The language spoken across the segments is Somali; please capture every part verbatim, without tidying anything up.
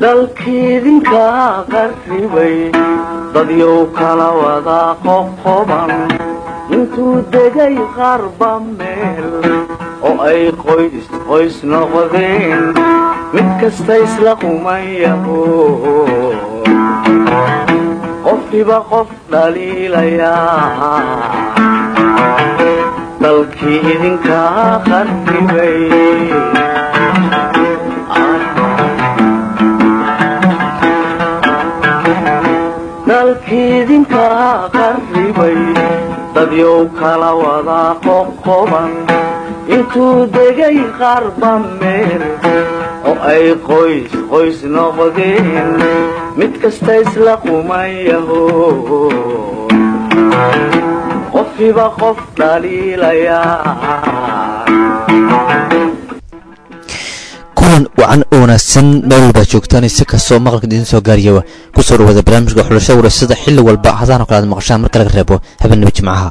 dalkiidinka qarribay dadyow kala wada qoqoban intuu degay qarba meel oo ay qoys qoys noqdeen mid kasta isla qumayaho qofkiiba qof dhaliilayaa dalkii idinka qarribay dalkiidinka qarribay dadyow kala wada qoqoban intuu degay qarba meel oo ay qoys qoys noqdeen mid kasta isla qumayaho qofkiiba qof dhaliilayaa kulan wacan oo wanaagsan meel walba joogtaan si kastoo maqalka idin soo gaariya kusoo dhawaada barnaamijka xulashada waraysiga xilli walba hadaan oo kale aad maqashaan marka laga reebo habeenimo jimcaha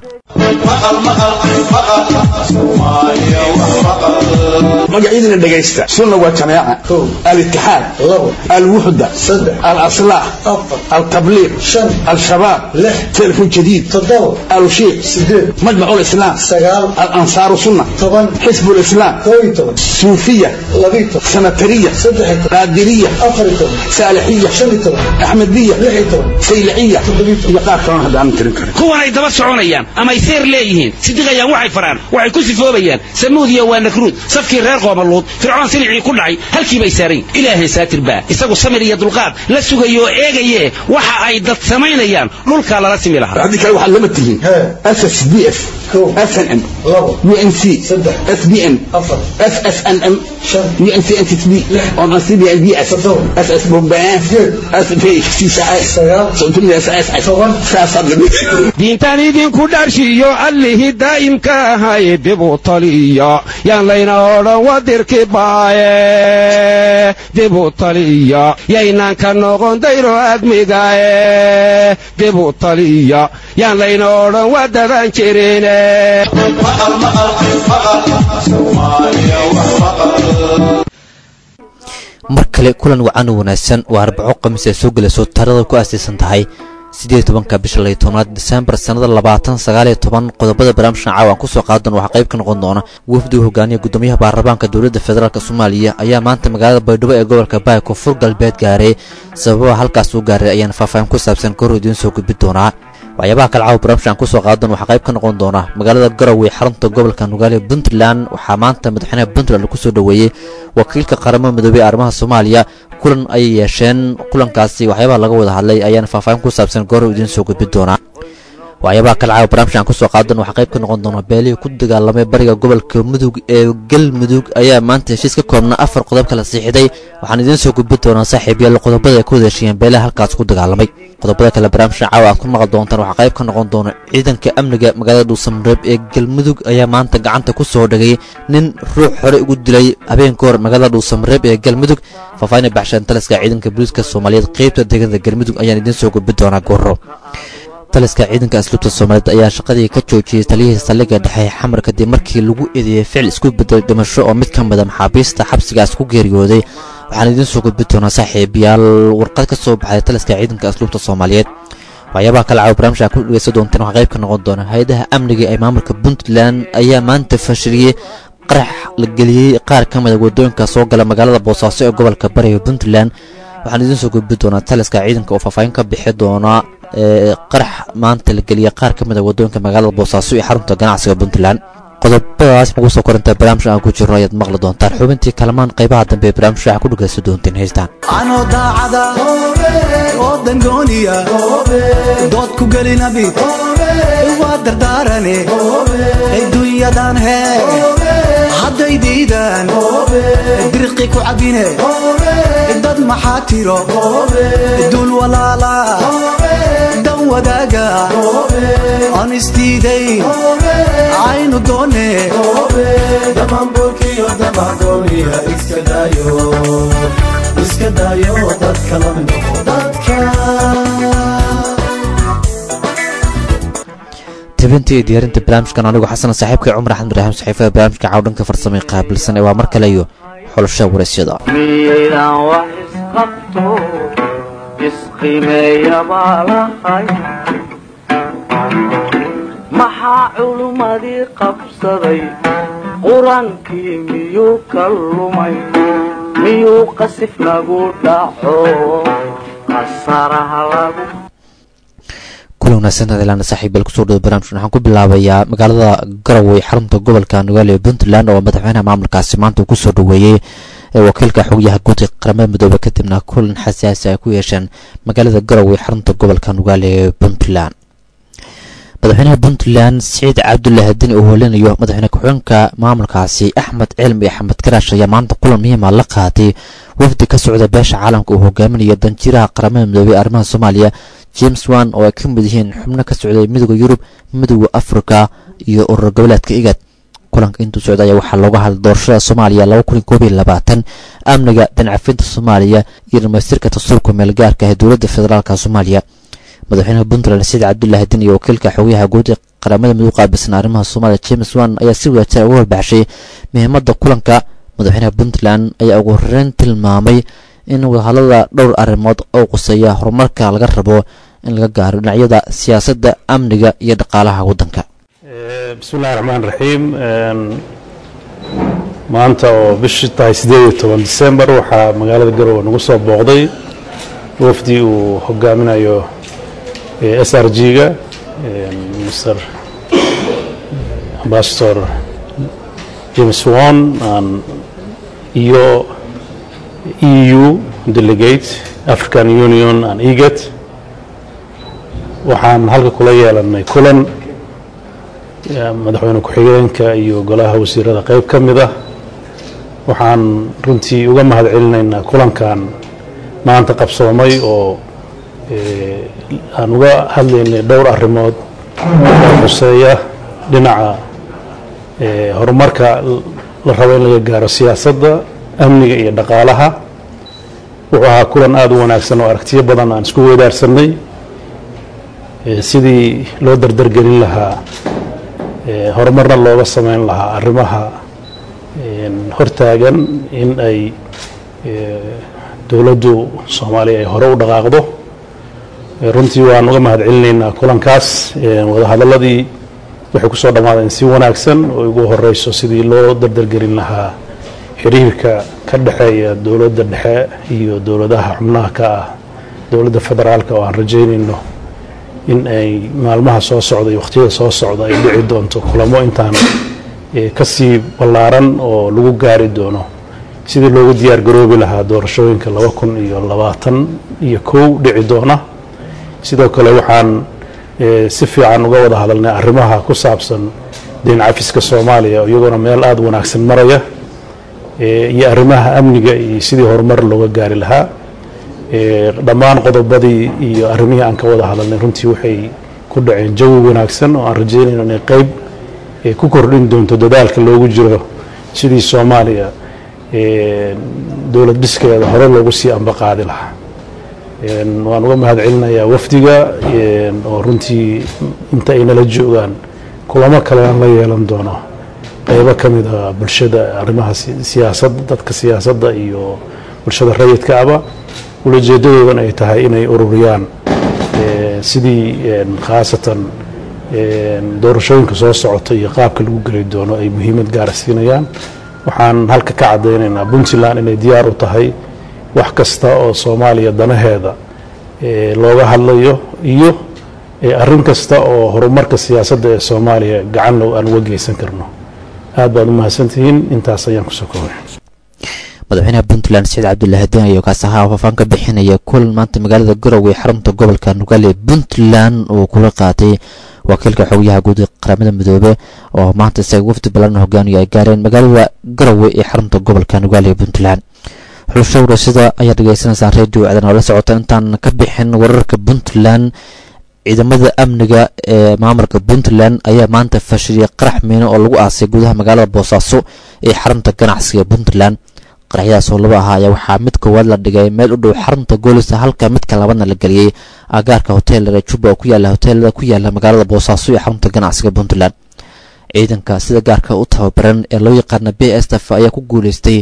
magaciidina dhagaysta sunna waa jamaaca al-ittixaad al-wuxda al-aslaah al-tabliiq al-shabaab telefon jadiid al-shiiq majmac al-islaam al-ansaar sunna xisb al-islaam suufiya سنترية قادرية سالحية أحمدية سيلعية يقار كون هذا أنا تركه هو أنا يدبر سعونيان أما يصير ليهين صدقيان وعي فران وعي كسي فوبيان سموديا ونكرود صفكي غير قوم اللوط فرعون سلعي كل عي هل كي بيسارين إلهي ساتر با يساقوا سمري يد القاب لسوغا يو إيغا وحا أي دات سمينيان لولكا لا رسمي لها هذه كاي وحا لمتهين اس اس بي اف اس ان ام يو ان سي اس بي ان اس اس ان ام يو ان سي ان تي بي اون سي بي ان بي اس اس اس بومبان اس بي سي اس صوتني اس اس اس دين تاني دين كدارشيو اللي دائم كهاي دبوطلية يان لينا ولا ودرك باي دبوطلية يانا كانو غنديرو ادميغاي دبوطلية يان لينا ولا ودران كيرين mar kale kulan wacan oo wanaagsan waa arbaco khamiis ee soo galayso taariikhda ku aasaysan tahay siddeed iyo tobanka bisha laba iyo tobnaad December sanada labaatan sagaal iyo toban qodobada barnaamijka caawan ku soo qaadan waxa qayb ka noqon doona wafdi hogaamiye gudoomiyaha baarlamaanka dawladda federaalka Soomaaliya ayaa maanta magaalada Baydhabo ee gobolka Baay Koonfur Galbeed gaaray sababo halkaas uu gaaray ayaan faahfaahin ku saabsan koroodiin soo gudbi doona waxyaabaha kala caaw barnaamijkan ku soo qaadan waxa qayb ka noqon doona magaalada Garowe xarunta gobolka Nugaale Puntland waxa maanta madaxweynaha Puntland ku soo dhaweeyay wakiilka qaramada midoobay arrimaha Soomaaliya kulan ay yeesheen kulankaasi waxyaabaha laga wada hadlay ayaan faahfaahin ku saabsan koroodiin soo gudbi doona waxyaabaha kala caaw barnaamijkan ku soo qaadan waxa qayb ka noqon doona beelihii ku dagaalamay bariga gobolka Mudug ee Galmudug ayaa maanta heshiis ka koobna afar qodob kala siixday waxaan idin soo gudbi doonaa saaxiibayaal qodobada ay ku heshiiyeen beelaha halkaas ku dagaalamay qodobada kala barnaamijka caawa aad ku maqal doontaan waxa qayb ka noqon doona ciidanka amniga magaalada Dhuusamreeb ee Galmudug ayaa maanta gacanta ku soo dhagay nin ruux hore ugu dilay habeen koor magaalada Dhuusamreeb ee Galmudug faafayna baxshan taliska ciidanka booliska Soomaaliyeed qaybta deegaanka Galmudug ayaan idin soo gudbi doonaa gooro taliska ciidanka asluubta Soomaaliyeed ayaa shaqadii ka joojiyay taliyihii saldhigga dhexe xamar kadib markii lagu eedeeyay ficil isku bedel dhimasho oo mid ka mid ah maxaabiista xabsigaas ku geeriyooday waxaan idin soo gudbi doonaa saaxiibayaal warqad ka soo baxay taliska ciidanka asluubta Soomaaliyeed waxyaabaha kala caaw barnaamijka ku dhageysan doontaan waxa qayb ka noqon doona hay'adaha amniga ee maamulka Puntland ayaa maanta fashiliyay qarax la geliyay qaar ka mid ah wadooyinka soo gala magaalada Boosaaso ee gobolka Bari ee Puntland waxaan idin soo gudbi doonaa taliska ciidanka oo faahfaahin ka bixi doona qarax maanta la geliyay qaar ka mid ah wadooyinka magaalada Boosaaso ee xarunta ganacsiga Puntland qodobadaas ugu soo koranta barnaamijka aan ku jirno ayaad maqli doontaan xubintii kalamaan qaybaha dambe ee barnaamijka waxa ku dhageysan doonteen heestaan ano daacada oo dangooniya dood ku gelinabi waa dardaarane adduunyadan hee hadday diidaan dirqi ku cabine dad maxaa tiro dul walaala dan wadaaga aan isdiidayn aynu doone damamburkiyo damagooniya iska daayo iska daayo dadka la noqo dadka tabintii diyaarinta barnaamijkan anigu xasan saaxiibkay Cumar Axmed Ibraahim saxiifada barnaamijka cawdanka farsamay qaabilsan ee waa mar kale iyo xulashada waraysyada miyaydan wax isqabto isqimeeya baa lahay maxaa culummadii qabsaday qur-aankii miyuu ka lumay miyuu qasif lagu dhaco qasaraha lagu kulan wanaagsan hadalaana saaxiibayaal kusoo dhawo barnaamijkan waxaan ku bilaabayaa magaalada garowe xarunta gobolka nugaal ee puntland oo madaxweynaha maamulkaasi maanta uu kusoo dhaweeyey wakiilka xogyaha guud ee qaramada midoobay kadibna kulan xasaasi ay ku yeesheen magaalada garowe xarunta gobolka nugaal ee puntland madaxweynaha puntland siciid cabdullaahi dini uu hoolinayo madaxweyne ku-xigeenka maamulkaasi axmed cilmi axmed karaash ayaa maanta kulan muhiima la qaatay wafdi ka socda beesha caalamka uu hogaaminayo danjiraha qaramada midoobay arrimaha soomaaliya james wan oo ay ka mid yihiin xubno ka socday midooda yurub midooda afrika iyo urur goboleedka igad kulanka intuu socda ayaa waxaa looga hadlay doorashada soomaaliya laba kun koob iyo labaatan amniga dhancafinta soomaaliya iyo dhamaystirka dastuurka meelgaarka ee dowladda federaalka soomaaliya madaxweynaha puntland siciid cabdullaahi din iyo wakiilka xogyaha guud ee qaramada midoob qaabilsan arrimaha soomaaliya james wan ayaa si wadajir uga warbaxshay muhiimadda kulanka madaxweynaha puntland ayaa ugu horeyn tilmaamay in wadahadlada dhowr arrimood oo quseeya horumarka laga rabo in laga gaaro dhinacyada siyaasadda amniga iyo dhaqaalaha waddanka bismillahi raxmaan raxiim maanta oo bishii tahay sideed iyo toban disembar waxaa magaalada garowe nagu soo booqday wafdi uu hogaaminayo s r g-ga mr ambassador james wan iyo e u delegate african union and egat waxaan halka kula yeelanay kulan madaxweyne ku-xigeenka iyo golaha wasiirada qayb ka mid ah waxaan runtii uga mahad celinaynaa kulankan maanta qabsoomay oo aan uga hadlaynay dhowr arrimood oo xuseeya dhinaca horumarka la rabo in laga gaaro siyaasadda amniga iyo dhaqaalaha wuxuu ahaa kulan aada u wanaagsan oo aragtiyo badan aan isku weydaarsanay sidii loo dardargelin lahaa horumarna looga samayn lahaa arrimaha hortaagan in ay dowladdu soomaaliya ay hore u dhaqaaqdo runtii waan uga mahad celinaynaa kulankaas wadahadaladii waxay ku soo dhammaadeen si wanaagsan oo ugu horeyso sidii loo dardargelin lahaa xiriirka ka dhexeeya dowladda dhexe iyo dowladaha xubnaha ka ah dowladda federaalka oo aan rajaynayno in ay maalmaha soo socda iyo wakhtiyada soo socda ay dhici doonto kulamo intaan kasii ballaaran oo lagu gaari doono sidii loogu diyaar garoobi lahaa doorashooyinka laba kun iyo labaatan iyo kow dhici doona sidoo kale waxaan si fiican uga wada hadalnay arrimaha ku saabsan deyn cafiska soomaaliya iyagoona meel aada wanaagsan maraya iyo arrimaha amniga iyo sidii horumar looga gaari lahaa dhammaan qodobadii iyo arrimihii aan ka wada hadalnay runtii waxay ku dhaceen jawi wanaagsan oo aan rajaynayno inay qayb ku kordhin doonto dadaalka loogu jiro sidii soomaaliya dowlad dhiskeeda hore loogu sii ambaqaadi lahaa waan uga mahad celinayaa wafdiga oo runtii inta ay nala joogaan kulamo kale aan la yeelan doono qaybo ka mid a bulshada arrimaha siyaasadda dadka siyaasadda iyo bulshada rayidka aba ulajeedadoodana ay tahay inay ururiyaan sidii khaasatan doorashooyinka soo socota iyo qaabka lagu geli doono ay muhiimad gaara siinayaan waxaan halka ka caddaynaynaa puntland inay diyaar u tahay wax kasta oo soomaaliya danaheeda looga hadlayo iyo arrin kasta oo horumarka siyaasadda ee soomaaliya gacan aan uga geysan karno aad baad u mahadsantihiin intaas ayaan kusoo koobay madaxweynaha puntland siciid cabdullaahi din iyo kaas ahaa faafaan ka bixinaya kulan maanta magaalada garowe xarunta gobolka nugaal ee puntland uu kula qaatay wakiilka xogyaha guud ee qaramada midoobe oo maanta isaga wafdi ballan hogaamiyo ay gaareen magaalada garowe ee xarunta gobolka nugaal ee puntland xulasho warasada ayaa dhageysanaysaan radio aadan oo la socota intaan ka bixin wararka puntland ciidamada amniga ee maamulka puntland ayaa maanta fashiliyay qarax miino oo lagu aasay gudaha magaalada boosaaso ee xarunta ganacsiga puntland qaraxyadaas oo laba ahaa ayaa waxaa mid koowaad la dhigay meel u dhow xarunta goolisa halka midka labadna la geliyey agaarka hoteelada juba oo ku yaala hoteelada ku yaala magaalada boosaaso ee xarunta ganacsiga puntland ciidanka sida gaarka u tababaran ee loo yaqaana b s f ayaa ku guuleystay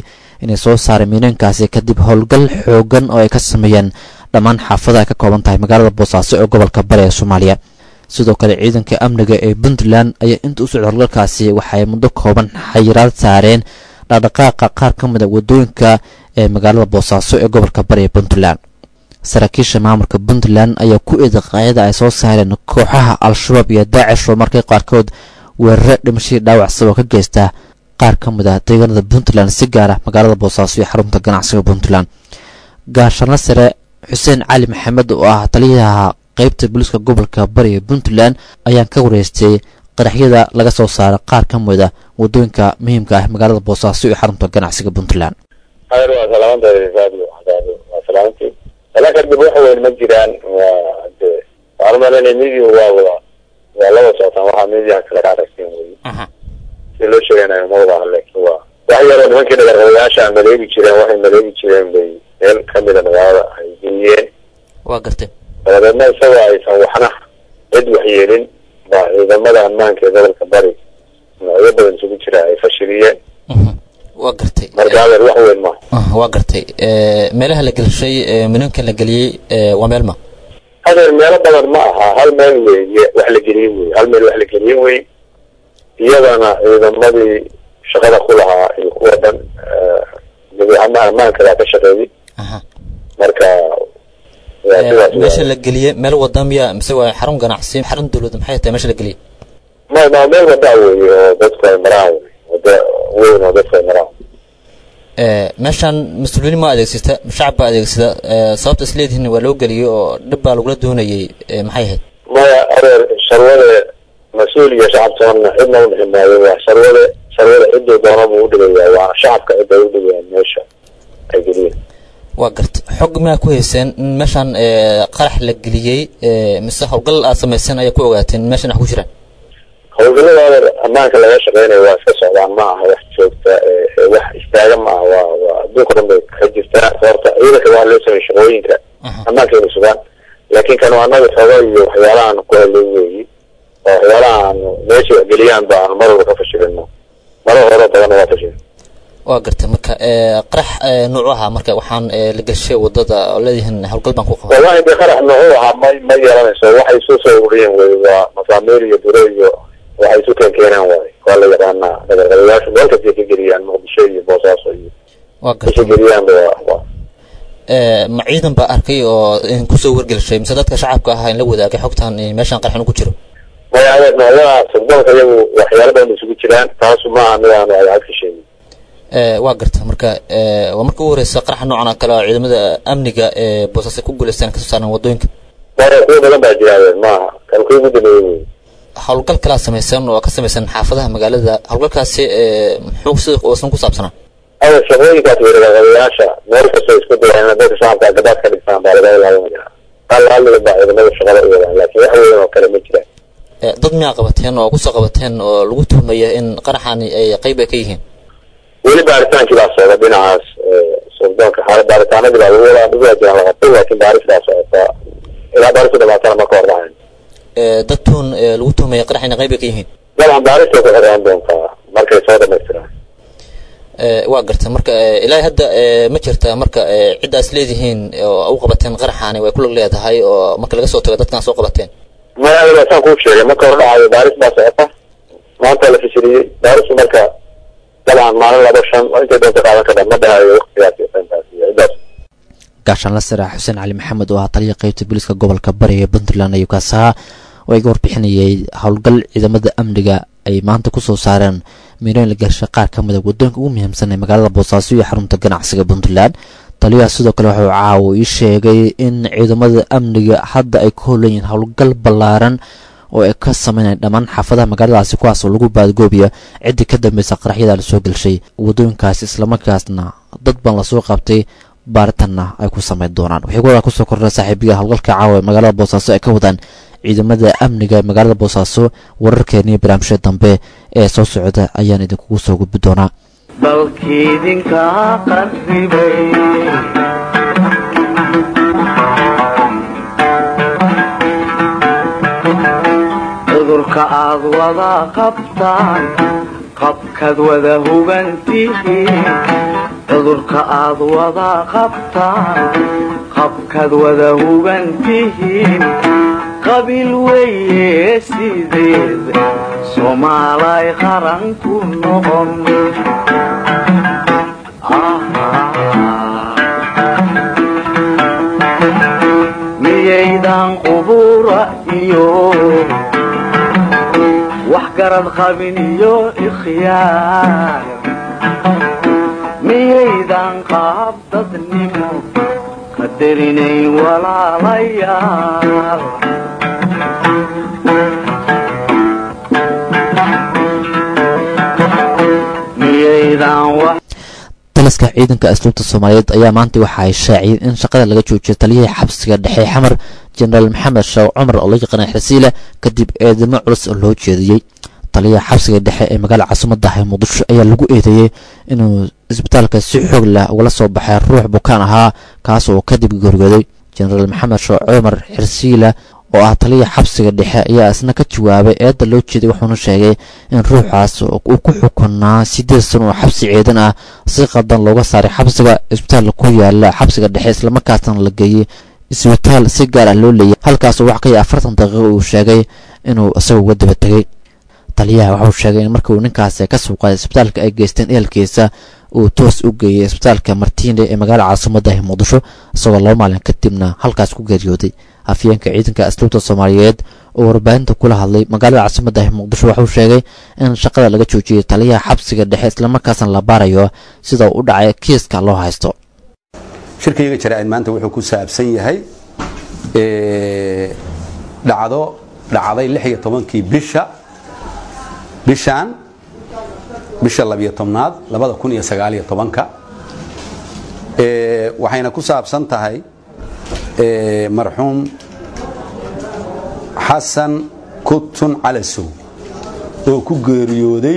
inay soo saareen miinooyinkaasi kadib howlgal xoogan oo ay ka sameeyeen dhammaan xaafada ay ka kooban tahay magaalada boosaaso ee gobolka bari ee soomaaliya sidoo kale ciidanka amniga ee puntland ayaa inta u socda howlgalkaasi waxay muddo kooban xayiraad saareen dhaqdhaqaaqa qaar ka mid a wadooyinka ee magaalada boosaaso ee gobolka bari ee puntland saraakiisha maamulka puntland ayaa ku eeday qaayada ay soo saareen kooxaha al-shabaab iyo daacish oo markay qaarkood weerare dhimashadii dhaawac sabab ka geysta qaar ka mid ah deegaanada puntland si gaara magaalada boosaaso iyo xarunta ganacsiga puntland gaashaanla sare xuseen cali maxamed oo ah taliyaha qaybta booliiska gobolka bari ee puntland ayaan ka wareystay qaraxyada laga soo saaray qaar ka mid ah wadooyinka muhiimka ah magaalada boosaaso iyo xarunta ganacsiga puntland laakiin kadib wax weyn ma jiraan waa de waxaan umaleynaya media waa wada waa la wada socotaan waxaa mediaha kale ka aragteen wey si loo sheeganayo ma wada aha laakiin waa wax yaroo nimankii dhagarqabayaasha a maleegi jireen waxay maleegi jireen bay meel kamida magaalada ay geliyeen waa gartay dabadeedna isagoo aysan waxna cid waxyeelin baa ciidamada ammaanka ee gobolka bari noocyo badan isugu jira ay fashiliyeen waa gartay marka adeer wax weyn ma waa gartay meelaha la gelshay minanka la geliyey waa meel ma adeer meelo badan ma aha hal meel weeye wax la geliyey wey hal meel wax la geliyey wey iyadana ciidamadii shaqada ku lahaa iyo kuwa dhan madaxweynaha ammaanka baa ka shaqeeyey marka meesha la geliyey meel wada miya mise waa xarun ganacsi xarun dawlad maxay tahay meesha la geliyey ma ma meel wada weeye oo dadku ay maraan wey wada weyn oo dadku ay maraan meeshaan mas-uuliyiin ma adeegsata shacab baa adeegsada sababta isleedihiin waa loo geliyey oo dhib baa lagula doonayay maxay ahayd maya adeer sharwade mas-uul iyo shacab toonna cidna u dhixi maayo waa sharwade sharwade cidduu doona buu udhigayaa waana shacabka cidday udhigayaan meesha ay geliyeen waa garta xog miyaa ku hayseen in meeshaan qarax la geliyey mise howlgal aad samayseen ayaa ku ogaateen meeshan wax ku jiraan howlgallada adeer ammaanka laga shaqeynayo waa iska socdaan ma aha wax joogta wax istaaga ma aha waa waa adduunka dhan bay ka jirtaa horta ciidanka waa loo sameeyey shaqooyinka ammaanka inay sugaan laakiin kan waa anaga xogo iyo waxyaalahaan ku helay weeyi oo waxyaalahaan meesha wax geliyaan ba aan mar walba ka fashilino marar hore badanna waa fashilin waa gartay marka qarax noocu ahaa marka waxaan la gashay wadada oo leedihiin howlgal baan ku qabay wallahi de qarax noocu ahaa ma ma yeelanayso waxay soo soo ururiyeen wey waa masaamiir iyo buro iyo waxay isu keen keenaan waay waa la yaqaanaa dhagarqabayaashu meel kastay ka geliyaan muqdisho iyo boosaaso iyo waa gartay geliyaanba waa ma ciidan baa arkay oo kusoo wargelshay mise dadka shacabka ahaa in la wadaagay xogtan meeshaan qaraxin ku jiro maya adeer noocyada sugdoonka iyagu waxyaalo badan isugu jiraan taasu maaha midaanu ay cad ka sheegin waa garta marka waa marka ugu horeysa qaraxa noocan oo kale oo ciidamada amniga ee boosaaso ku guuleystaan kasoo saaran wadooyinka waa kuwa badan baa jira adeer maaha kan kuwa ugu dambeeyey wey howlgal kalaa samaysan oo ka samaysan xaafadaha magaalada howlgalkaasi muxuu sida uusan ku saabsanaa adeer shaqooyinkaas wey dhagarqabayaasha meel kastoo isku dayaan dadka shacabka gabaad ka dhigtaan baa laga ilaalinaya hal halliga baa ciidamada shaqada u wadaan laakiin wax weyn oo kale ma jiraan dad miyaa qabateen oo kusoo qabateen oo lagu tuhmaya in qaraxani ay qayb ay ka yihiin weli baaritaankii baa socda dhinacaas sugdoonka xaala baaritaanadii baa lagu wadaa lagu waajiraan la qabtay laakiin baaris baa socota ilaa baaristu dhamaatana ma ka hor dhacayn dad tuun lagu tuhmaya qarax inay qayb ay ka yihiin dabcan baaristay ku xiraan doontaa markay soo dhamaystiraan waa garta marka ilaahay hadda ma jirta marka ciddaas leedihiin oo u qabateen qaraxaani way ku lug leedahay oo marka laga soo tago dadkan soo qabateen maya adeer saan kuu sheegay marka hor dhacayo baaris baa socota maanta la fashiliyey baaristu marka dabcan maalin laba shan intay doonta qaadan ka dhan ma dhahayo waqtigaas iyo intaas iyo ciddaas gaashaan la sare xuseen cali maxamed oo ah taliya qaybta booliiska gobolka bari ee puntland ayuu kaas ahaa oo iga warbixinayay howlgal ciidamada amniga ay maanta kusoo saareen miirooyin la gashay qaar ka mid a wadooyinka ugu muhiimsan ee magaalada boosaaso iyo xarunta ganacsiga puntland taliyaha sidoo kale wuxuu caawo ii sheegay in ciidamada amniga hadda ay ku howlan yihiin howlgal ballaaran oo ay ka sameynayaan dhammaan xaafadaha magaaladaasi kuwaas oo lagu baadgoobiya ciddii ka dambeysa qaraxyada la soo gelshay wadooyinkaasi islamarkaasna dad baan lasoo qabtay baaritanna ay ku sameyn doonaan waxay kuwada kusoo kordha saaxiibiga howlgalka caawa ee magaalada boosaaso ay ka wadaan ciidamada amniga ee magaalada boosaaso wararkeeniyo barnaamijyada dambe ee soo socda ayaan idinkugu soo gudbi doonaa dalkiidinka qarribay cudurka aad wada qabtaan qabkaad wada hubantihiin cudurka aad wada qabtaan qabkaad wada hugantihiin qabiil weeye sideed soomaalay qaran ku noqon miyaydan qubura iyo wax garad qabin iyo ikhyaar miyaydan qaab dadnimo qadarinayn walaalayaal taliska ciidanka asluubta soomaaliyeed ayaa maanta waxa ay shaaciyeen in shaqada laga joojiyay taliyihii xabsiga dhexe xamar jenaraal maxamed shaaw cumar oo la yaqaana xirsiile kadib eedamo culus oo loo jeediyey taliyaha xabsiga dhexe ee magaalada caasimadda muqdisho ayaa lagu eedeeyey inuu isbitaalka si xoog leh ugala soo baxay ruux bukaan ahaa kaas oo kadib geeriyooday jenaraal maxamed shaaw cumar xirsiile oo ah taliya xabsiga dhexe ayaa isna ka jawaabay eedda loo jeeday wuxuuna sheegay in ruuxaas uu ku xukunaa sideed sano oo xabsi ciidan ah si qadan looga saaray xabsiga isbitaal ku yaala xabsiga dhexe islamarkaasna la geeyey isbitaal si gaar ah loo leeyahay halkaasoo wax ka yar afartan daqiiqo uu sheegay inuu isaga uga daba tegey taliyaha waxauu sheegay in markii uu ninkaasi ka soo qaaday isbitaalka ay geysteen ehelkiisa uu toos u geeyey isbitaalka martiine ee magaalada caasimadda muqdisho isagoo laba maalin kadibna halkaas ku geeriyooday afyeenka ciidanka asluubta soomaaliyeed oo warbaahinta kula hadlay magaalada caasimadda muqdisho waxauu sheegay in shaqada laga joojiyey taliyaha xabsiga dhexe islamarkaasna la baarayo sida uu u dhacay kiiska loo haysto shirkayga jaraa'id maanta wuxuu ku saabsan yahay dhacdo dhacday lix iyo tobankii bisha bishaan bisha labiyo tobnaad labada kun iyo sagaal iyo tobanka waxayna ku saabsan tahay marxuum xasan kutun calasow oo ku geeriyooday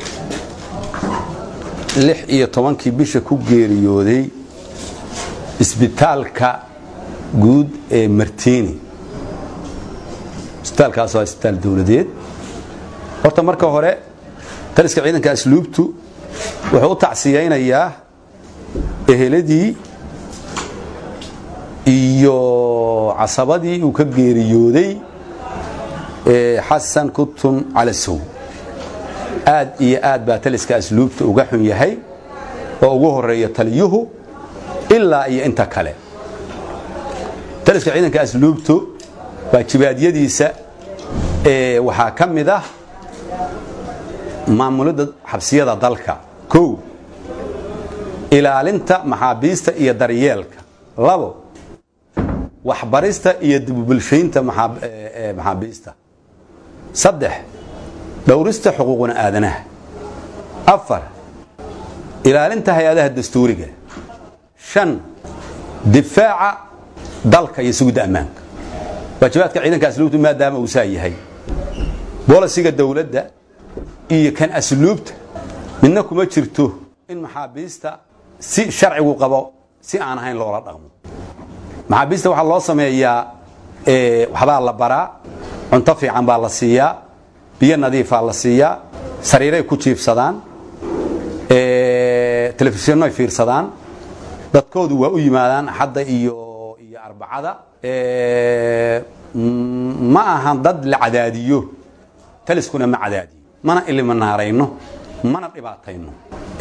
lix iyo tobankii bisha ku geeriyooday isbitaalka guud ee martiini isbitaalkaas waa isbitaal dowladeed horta marka hore taliska ciidanka asluubtu wuxuu u tacsiyeynayaa eheladii iyo casabadii uu ka geeriyooday xasan kutun calasow aad iyo aad baa taliska asluubta uga xun yahay oo ugu horeeya taliyuhu ilaa iyo inta kale taliska ciidanka asluubtu waajibaadyadiisa waxaa ka mid ah maamulidda xabsiyada dalka kow ilaalinta maxaabiista iyo daryeelka labo waxbarista iyo dibubulshaynta maxaabiista saddex dhowrista xuquuqna aadanaha afar ilaalinta hay-adaha dastuuriga shan difaaca dalka iyo sugidda ammaanka waajibaadka ciidanka asluubtu maadaama uu saa yahay boolisiga dowladda iyo kan asluubta midna kuma jirto in maxaabiista si sharcigu qabo si aan ahayn loola dhaqmo maxaabiista waxaa loo sameeyaa waxbaa la baraa cunto fiican baa la siiyaa biyo nadiifaa la siiyaa sariiray ku jiifsadaan telefishinnoy fiirsadaan dadkoodu waa u yimaadaan axadda iyo iyo arbacada ma ahan dad la cadaadiyo taliskuna ma cadaadiyo mana iliminaarayno mana dhibaatayno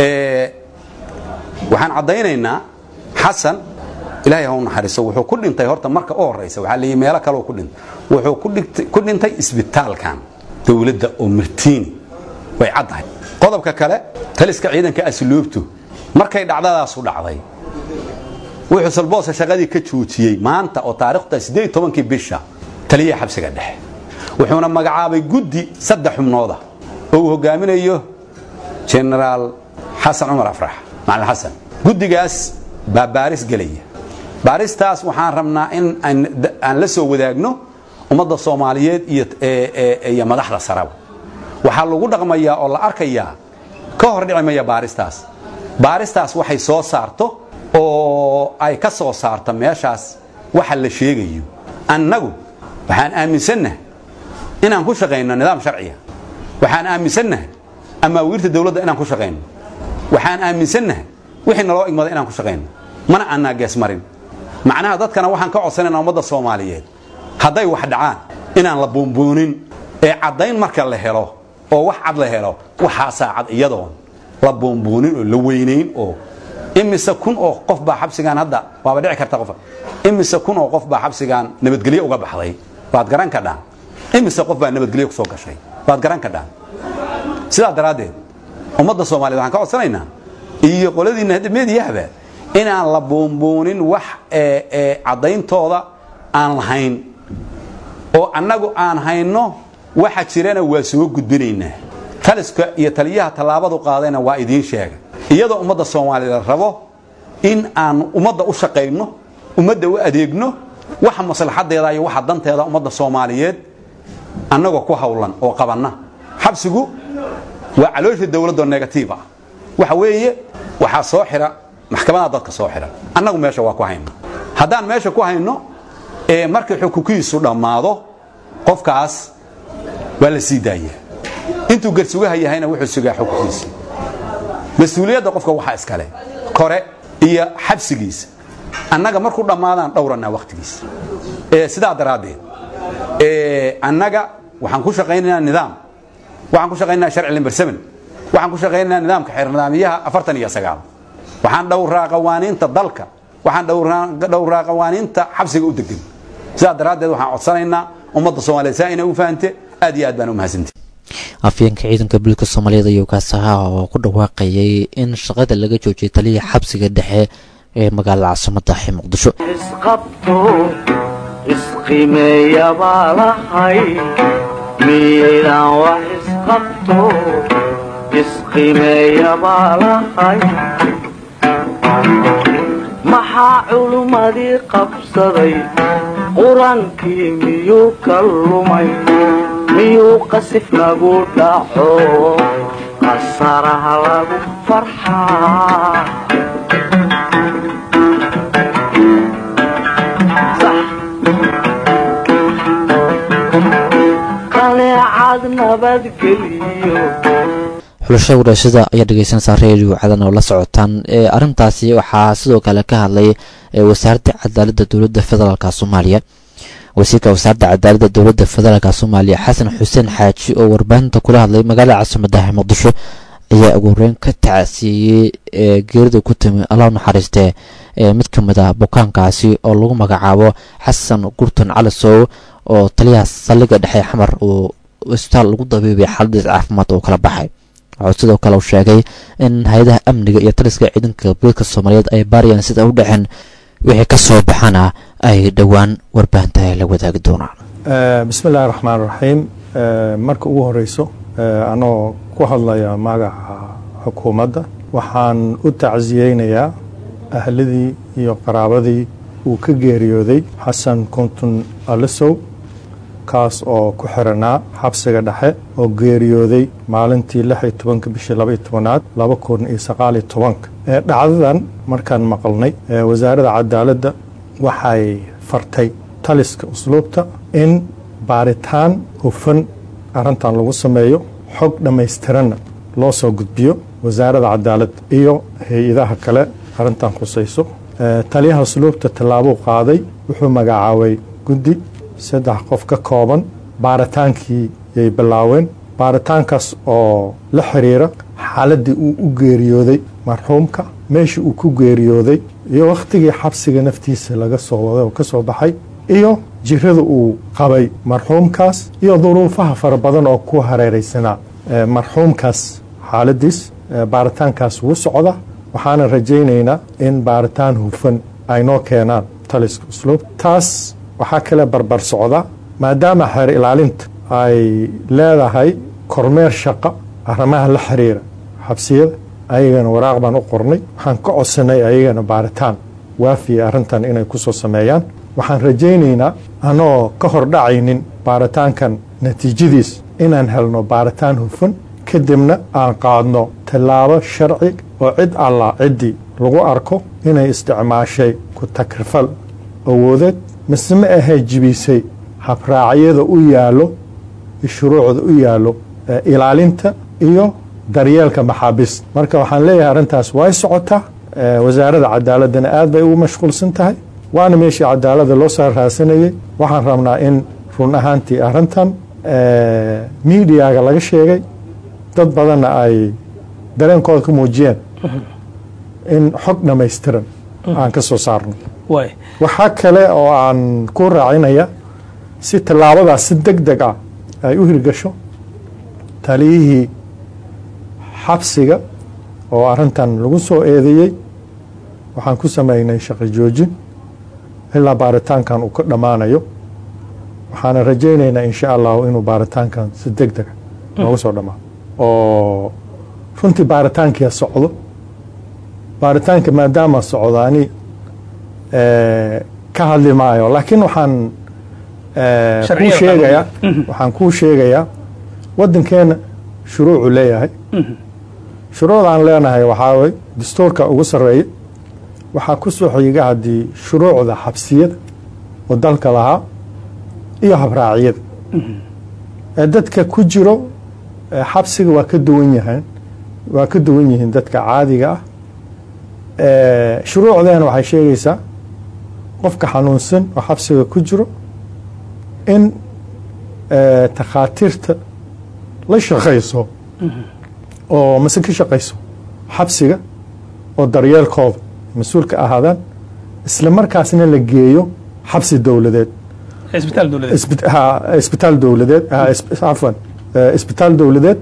waxaan caddaynaynaa xasan ilaahay ha u naxariiso wuxuu ku dhintay horta marka u horeysa waxaa leeyahay meelo kale ku dhintay wuxuu ku dhintay ku dhintay isbitaalkan dawladda oo martiini way caddahay qodobka kale taliska ciidanka asluubtu markay dhacdadaas u dhacday wuxuu salboosa shaqadii ka joojiyey maanta oo taariikhda siddeed iyo tobankii bisha taliyaha xabsiga dhexe wuxuuna magacaabay guddi saddex xubnooda oo uu hogaaminayo generaal xasan cumar afrax macalin xasan guddigaas baa baaris gelaya baaristaas waxaan rabnaa in aan la soo wadaagno ummadda soomaaliyeed iyo iyo madaxda saraba waxaa lagu dhaqmayaa oo la arkayaa ka hor dhici maya baaristaas baaristaas waxay soo saarto oo ay ka soo saarto meeshaas waxa la sheegayo annagu waxaan aaminsannahay inaan ku shaqayno nidaam sharciya waxaan aaminsannahay amaawiirta dawladda inaan ku shaqayno waxaan aaminsannahay wixii naloo igmada inaan ku shaqayno mana aanaa gees marin macnaha dadkana waxaan ka codsanaynaa ummadda Soomaaliyeed hadday wax dhacaan inaan la buunbuunin ee cadayn marka la helo oo wax cad la helo waxa saacad iyadoo la buunbuunin oo la weynayn oo imise kun oo qof baa xabsigan hadda waaba dhici karta qof imise kun oo qof baa xabsigan nabadgelyo uga baxday baad garan ka dhaan imise qof baa nabadgelyo ku soo gashay baad garan ka dhaan sidaa daraadeed ummadda Soomaaliyeed waxaan ka codsanaynaa iyo qoladiina hadda meediyahba inaan la buunbuunin wax ee ee cadayntooda aan lahayn oo annagu aan hayno waxa jirana waa soo gudbinaynaa taliska iyo taliyaha talaabadu qaadayna waa idin sheega iyadoo ummadda Soomaaliyeed rabo in aan ummadda u shaqeyno ummadda u adeegno waxa maslaxadeeda iyo waxa danteeda ummadda Soomaaliyeed annagoo ku hawlan oo qabanna xabsigu waa caloosha dawladda negative ah waxa weeye waxa soo xira maxkamadda dadka soo xira annagu meesha waa ku hayno haddaan meesha ku hayno ee markii xukuukiisu dhamaado qofkaas waa la sii daaya intuu garsugaha yahayna wuxuu sugaa xukuukiisa mas'uuliyadda qofka waxa iska leh kore iyo xabsigiisa annaga markuu dhamaadaan dhowrana waqtigiisa ee sidaa daraadeed ee annaga waxaan ku shaqeynaynaa nidaam waxaan ku shaqeynaynaa sharci lambar seven waxaan ku shaqeynaynaa nidaamka xeer nidaamiyaha afartan iyo sagaal waxaan dhowraa qawaaniinta dalka waxaan dhowraa dhowraa qawaaniinta xabsiga u degan sidaa daraadeed waxaan codsanaynaa ummadda Soomaaliyeed saa inay u fahanto aad iyo aad baan u mahadsantahay afyeenka ciidanka booliska Soomaaliyeed ayaa kaasaha oo ku dhawaaqayay in shaqada laga joojiyay taliya xabsiga dhexe ee magaalada caasimadda Muqdisho isqabto isqimeeya baalahay miiraan wax isqabto isqimeeya baalahay maxaa culumadii qabsaday qurankii miyuu ka lumay miyuu qasif lagu dhaco qasaraha lagu farxaa qaneecad nabadgeliyo xulasha wadaashada ayaa dhageysanaysaa radio cadan oo la socotaan ee arintaasi waxaa sidoo kale ka hadlay wasaaradda cadaaladda dowladda federaalka Soomaaliya wasiirka wasaaradda cadaaladda dowladda federaalka Soomaaliya Xasan Xuseen Xaaji oo warbaahinta kula hadlay magaalada caasimadda Muqdisho ayaa ugu horeyn ka tacsiyay geerida ku timi Allah naxariistee mid ka mid ah bukaankaasi oo lagu magacaabo Xasan Gurtan Calasow oo taliyaha saldhigga dhexe Xamar oo isbitaal lagu dabiibay xaalad caafimaad oo kala baxay wuxuu sidoo kale sheegay in hay'adaha amniga iyo taliska ciidanka booliska Soomaaliyeed ay baariyaan sida u dhaxan wixii ka soo baxana ay dhawaan warbaahinta la wadaagi doonaan bismillaahir rahmaanir rahiim marka ugu horeyso anoo ku hadlaya magaca xukuumadda waxaan u tacsiyeynayaa ahladii iyo qaraabadii uu ka geeriyooday Xasan Gurtan Calasow kaas oo ku xiranaa xabsiga dhexe oo geeriyooday maalintii lix iyo tobanka bishii laba iyo tobanaad laba kun iyo sagaal iyo tobanka ee dhacdadan markaan maqalnay ee wasaaradda cadaaladda waxay fartay taliska usluubta in baaritaan hufan arrintan lagu sameeyo xog dhammaystiranna loo soo gudbiyo wasaaradda cadaaladda iyo hay-adaha kale arrintan khusayso taliyaha usluubta tallaabo qaaday wuxuu magacaabay guddi saddex qof ka kooban baaritaankii ay bilaaween baaritaankaas oo la xiriira xaaladii uu u geeriyooday marxuumka meeshii uu ku geeriyooday iyo wakhtigii xabsiga naftiisa laga soo waday oo ka soo baxay iyo jirada uu qabay marxuumkaas iyo duruufaha fara badan oo ku hareeraysanaa marxuumkaas xaaladiis baaritaankaas wuu socda waxaana rajaynaynaa in baaritaan hufan ay noo keenaan taliska usluub taas waxaa kale barbar socda maadaama xeer ilaalinta ay leedahay kormeer shaqo arrimaha la xiriira xabsiyada ayagana waraaq baan u qornay waxaan ka codsanay ayagana baaritaan waafiya arrintan inay ku soo sameeyaan waxaan rajaynaynaa anoo ka hor dhacaynin baaritaankan natiijadiis inaan helno baaritaan hufan kadibna aan qaadno tallaabo sharci oo cid alla ciddii lagu arko inay isticmaashay ku takrifal awoodeed mise ma ahay jibisay habraacyada u yaallo shuruucda u yaallo ilaalinta iyo daryeelka maxaabiista marka waxaan leeyahay arrintaas way socotaa wasaaradda cadaaladana aad bay ugu mashquulsan tahay waana meeshii cadaalada loo soo raasanayey waxaan rabnaa in run ahaantii arrintan miidiyaga laga sheegay dad badanna ay dareenkooda ka muujiyeen in xog dhammaystiran aan ka soo saarno waxaa kale oo aan ku raacinaya si tallaabadaas si deg deg ah ay u hirgasho taliyihii xabsiga oo arrintan lagu soo eedeeyey waxaan ku samaynay shaqo joojin ilaa baaritaankan uu ka dhammaanayo waxaana rajaynaynaa insha allahu inuu baaritaankan si deg dega nooga soo dhammaado oo runtii baaritaankia socdo baaritaanka maadaama socdaani ka hadli maayo laakiin waxaan kuu sheegayaa waxaan kuu sheegayaa waddankeena shuruucu leeyahay shuruucdaan leenahay waxaa way dastuurka ugu sarreeya waxaa ku soo xiga haddii shuruucda xabsiyada oo dalka lahaa iyo habraacyada ee dadka ku jiro xabsiga waa ka duwan yahaan waa ka duwan yihiin dadka caadiga ah shuruucdeena waxay sheegaysaa qofka xanuunsan oo xabsiga ku jiro in takhaatiirta la shaqayso oo mase ka shaqayso xabsiga oo daryeelkooda mas-uulka ahaadaan isla markaasna la geeyo xabsi dowladeed isbitaal dowladeed afwan isbitaal dowladeed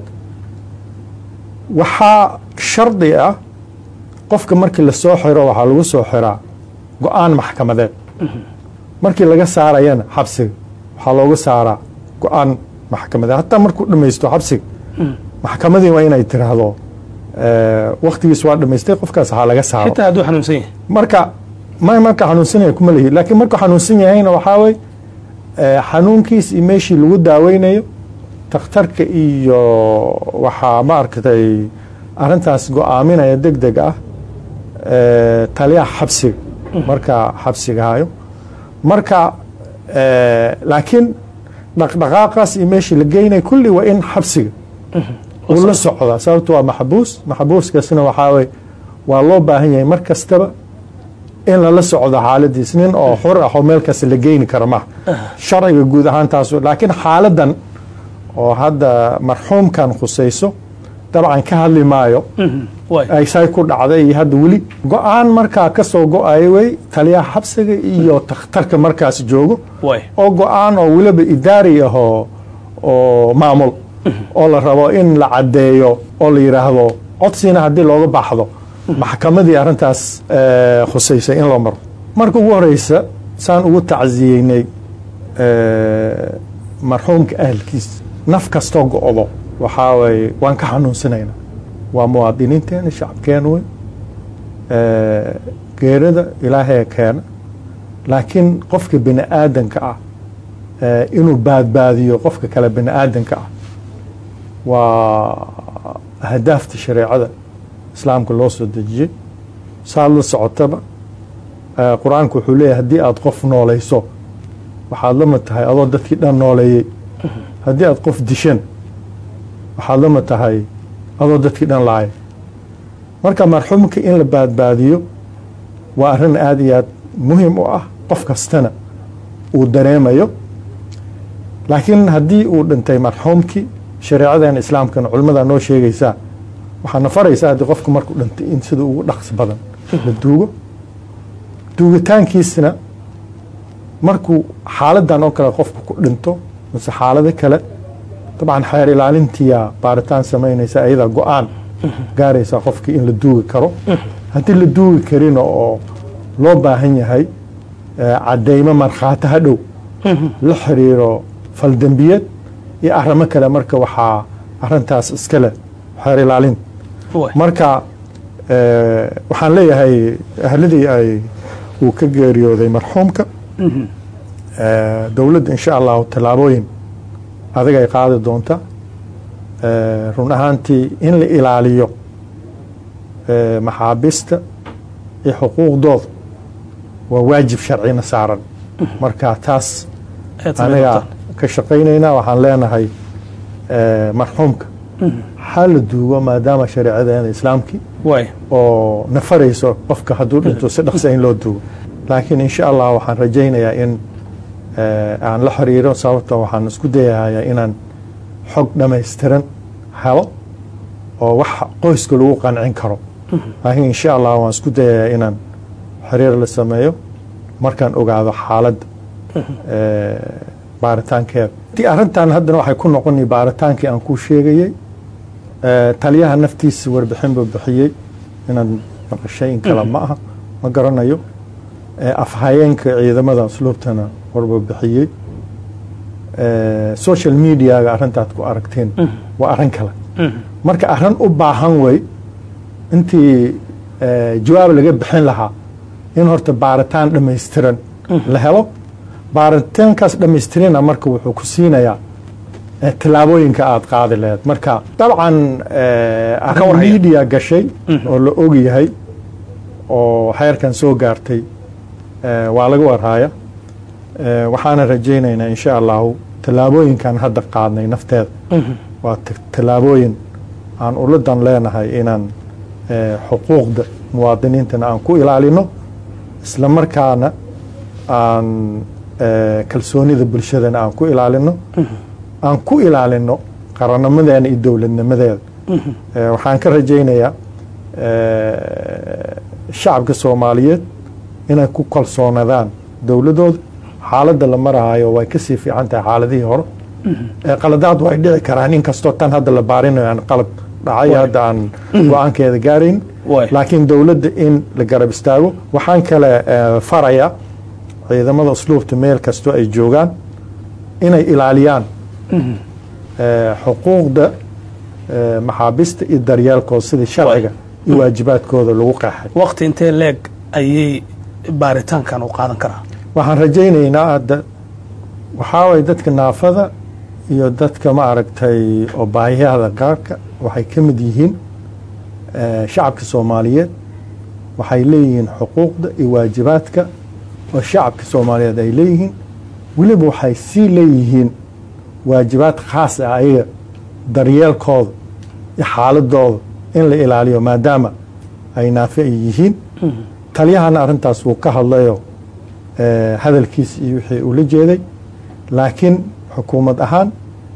waxaa shardi ah qofka markii lasoo xiro waxaa lagu soo xiraa go-aan maxkamadeed markii laga saarayana xabsiga waxaa looga saaraa go-aan maxkamadeed hataa markuu dhamaysto xabsiga maxkamadii waa inay tiraahdo waktigiis waa dhamaystay qofkaas waxaa laga saaro xitaa hadduu xanuunsan yahay marka ma marka xanuunsan yahay kuma lihi laakiin markuu xanuunsan yahayna waxaa way xanuunkiis iyo meeshii lagu daaweynayo takhtarka iyo waxaa ma aragtay arrintaas go-aaminaya deg deg ah taliyaha xabsiga marka xabsiga hayo marka laakiin dhaqdhaqaaqaas iyo meeshii la geynaya kulli waa in xabsiga uu la socdaa sababto waa maxbuus maxbuuskaasna waxaa way waa loo baahan yahay mar kastaba in lala socdo xaaladiis nin oo xur ah oo meel kasta la geyni karo maha sharciga guud ahaan taas laakiin xaaladan oo hadda marxuumkan khusayso dabcan ka hadli maayo ay say ku dhacday iyo hadda weli go-aan markaa ka soo go-ayo wey taliyaha xabsiga iyo takhtarka markaas joogo oo go-aan oo weliba idaari ahoo oo maamul oo la rabo in la caddeeyo oo la yidhaahdo codsina haddii looga baxdo maxkamadii arrintaas khusaysay in loo maro marka ugu horeysa saan ugu tacsiyeynay marxuumka ahalkiis naf kastoo go-do waxaa waye waan ka xanuunsanayna waa muwaadiniinteena shacabkeena wey geerada ilaahee keena laakiin qofka bini aadanka ah inuu baadbaadiyo qofka kale bini aadanka ah waa ahdaafta shareecada islaamka loo soo dejiyey saad la socotaba qur-aanku wuxuu leeyahay haddii aad qof noolayso waxaad la mid tahay adoo dadkii dhan nooleeyey haddii aad qof dishan waxaad la mid tahay adoo dadkii dhan laaya marka marxuumka in la baadbaadiyo waa arrin aada iyo aad muhiim u ah qof kastana uu dareemayo laakiin haddii uu dhintay marxuumkii shareecadeena islaamkana culimmada noo sheegaysaa waxaana faraysaa haddii qofku markuu dhintay in sida ugu dhaqsi badan la duugo duugitaankiisna markuu xaaladan oo kale qofku ku dhinto mise xaalado kale dabcan xeer ilaalintiyaa baaritaan samaynaysa ayadaa go-aan gaaraysaa qofkii in la duugi karo haddii la duugi karin oo loo baahan yahay cadeymo markhaati hadhow la xiriiro faldembiyad iyo arrimo kale marka waxaa arintaas iskale xeer ilaalin marka waxaan leeyahay ahladii ay uu ka geeriyooday marxuumka dowladda insha allahu tallaabooyin adag ay qaadi doonta run ahaantii in la ilaaliyo maxaabiista iyo xuquuqdooda waa waajib sharcina saaran marka taas aniga ka shaqaynaynaa waxaan leenahay marxuumka waxaa la duugo maadaama shareecadeena islaamkii oo nafarayso qofka hadduu dhinto si dhaqsa in loo duugo laakiin insha allah waxaan rajaynayaa in aan la xiriiro sababtoo waxaan isku dayahayaa inaan xog dhammaystiran helo oo wax qoyska lagu qancin karo laakiin insha allah waan isku dayayaa inaan xiriir la sameeyo markaan ogaado xaaladda baaritaankeeda ti arrintan haddana waxay ku noqonay baaritaankii aan ku sheegayey taliyaha naftiisa warbixin buu bixiyey inaan maqashay in kale ma aha ma garanayo afhayeenka ciidamada asluubtana warbuu bixiyey social mediaga arrintaad ku aragteen waa arrin kale marka arrin u baahan way intii jawaab laga bixin lahaa in horta baaritaan dhammaystiran la helo baaritaankaas dhammaystirina marka wuxuu ku siinayaa tillaabooyinka aad qaadi lahayd marka dabcan arrin media gashay oo la og yahay oo xeerkan soo gaartay waa laga warhaaya waxaana rajaynaynaa insha allahu tillaabooyinkan hadda qaadnay nafteeda waa tillaabooyin aan uladan leenahay inaan xuquuqda muwaadiniintana aan ku ilaalino isla markaana aan kalsoonida bulshadana aan ku ilaalino aan ku ilaalino qarannimadeena iyo dowladnimadeeda waxaan ka rajaynayaa shacabka soomaaliyeed inay ku kalsoonadaan dowladooda xaaladda la marahayo way ka sii fiican tahay xaaladihii hore qaladaad way dhici karaan inkastoo tan hadda la baarinayo aan qalad dhacay hadda aan go-aankeeda gaarayn laakiin dowladda in la garab istaago waxaan kale farayaa ciidamada usluubta meel kastoo ay joogaan inay ilaaliyaan xuquuqda maxaabista iyo daryeelkooda sidii sharciga iyo waajibaadkooda lagu qeexay waqti intee leeg ayay baaritaankan u qaadan karaa waxaan rajaynaynaa hadda waxaa waye dadka naafada iyo dadka ma aragtay oo baahiyahda qaarka waxay ka mid yihiin shacabka soomaaliyeed waxay leeyihiin xuquuqda iyo waajibaadka oo shacabka soomaaliyeed ay leeyihiin weliba waxay sii leeyihiin waajibaad khaas ah ayaga daryeelkooda iyo xaaladooda in la ilaaliyo maadaama ay naafi ay yihiin taliyahana arrintaas wuu ka hadlayo hadalkiisa iyo wixii ula jeeday laakiin xukuumad ahaan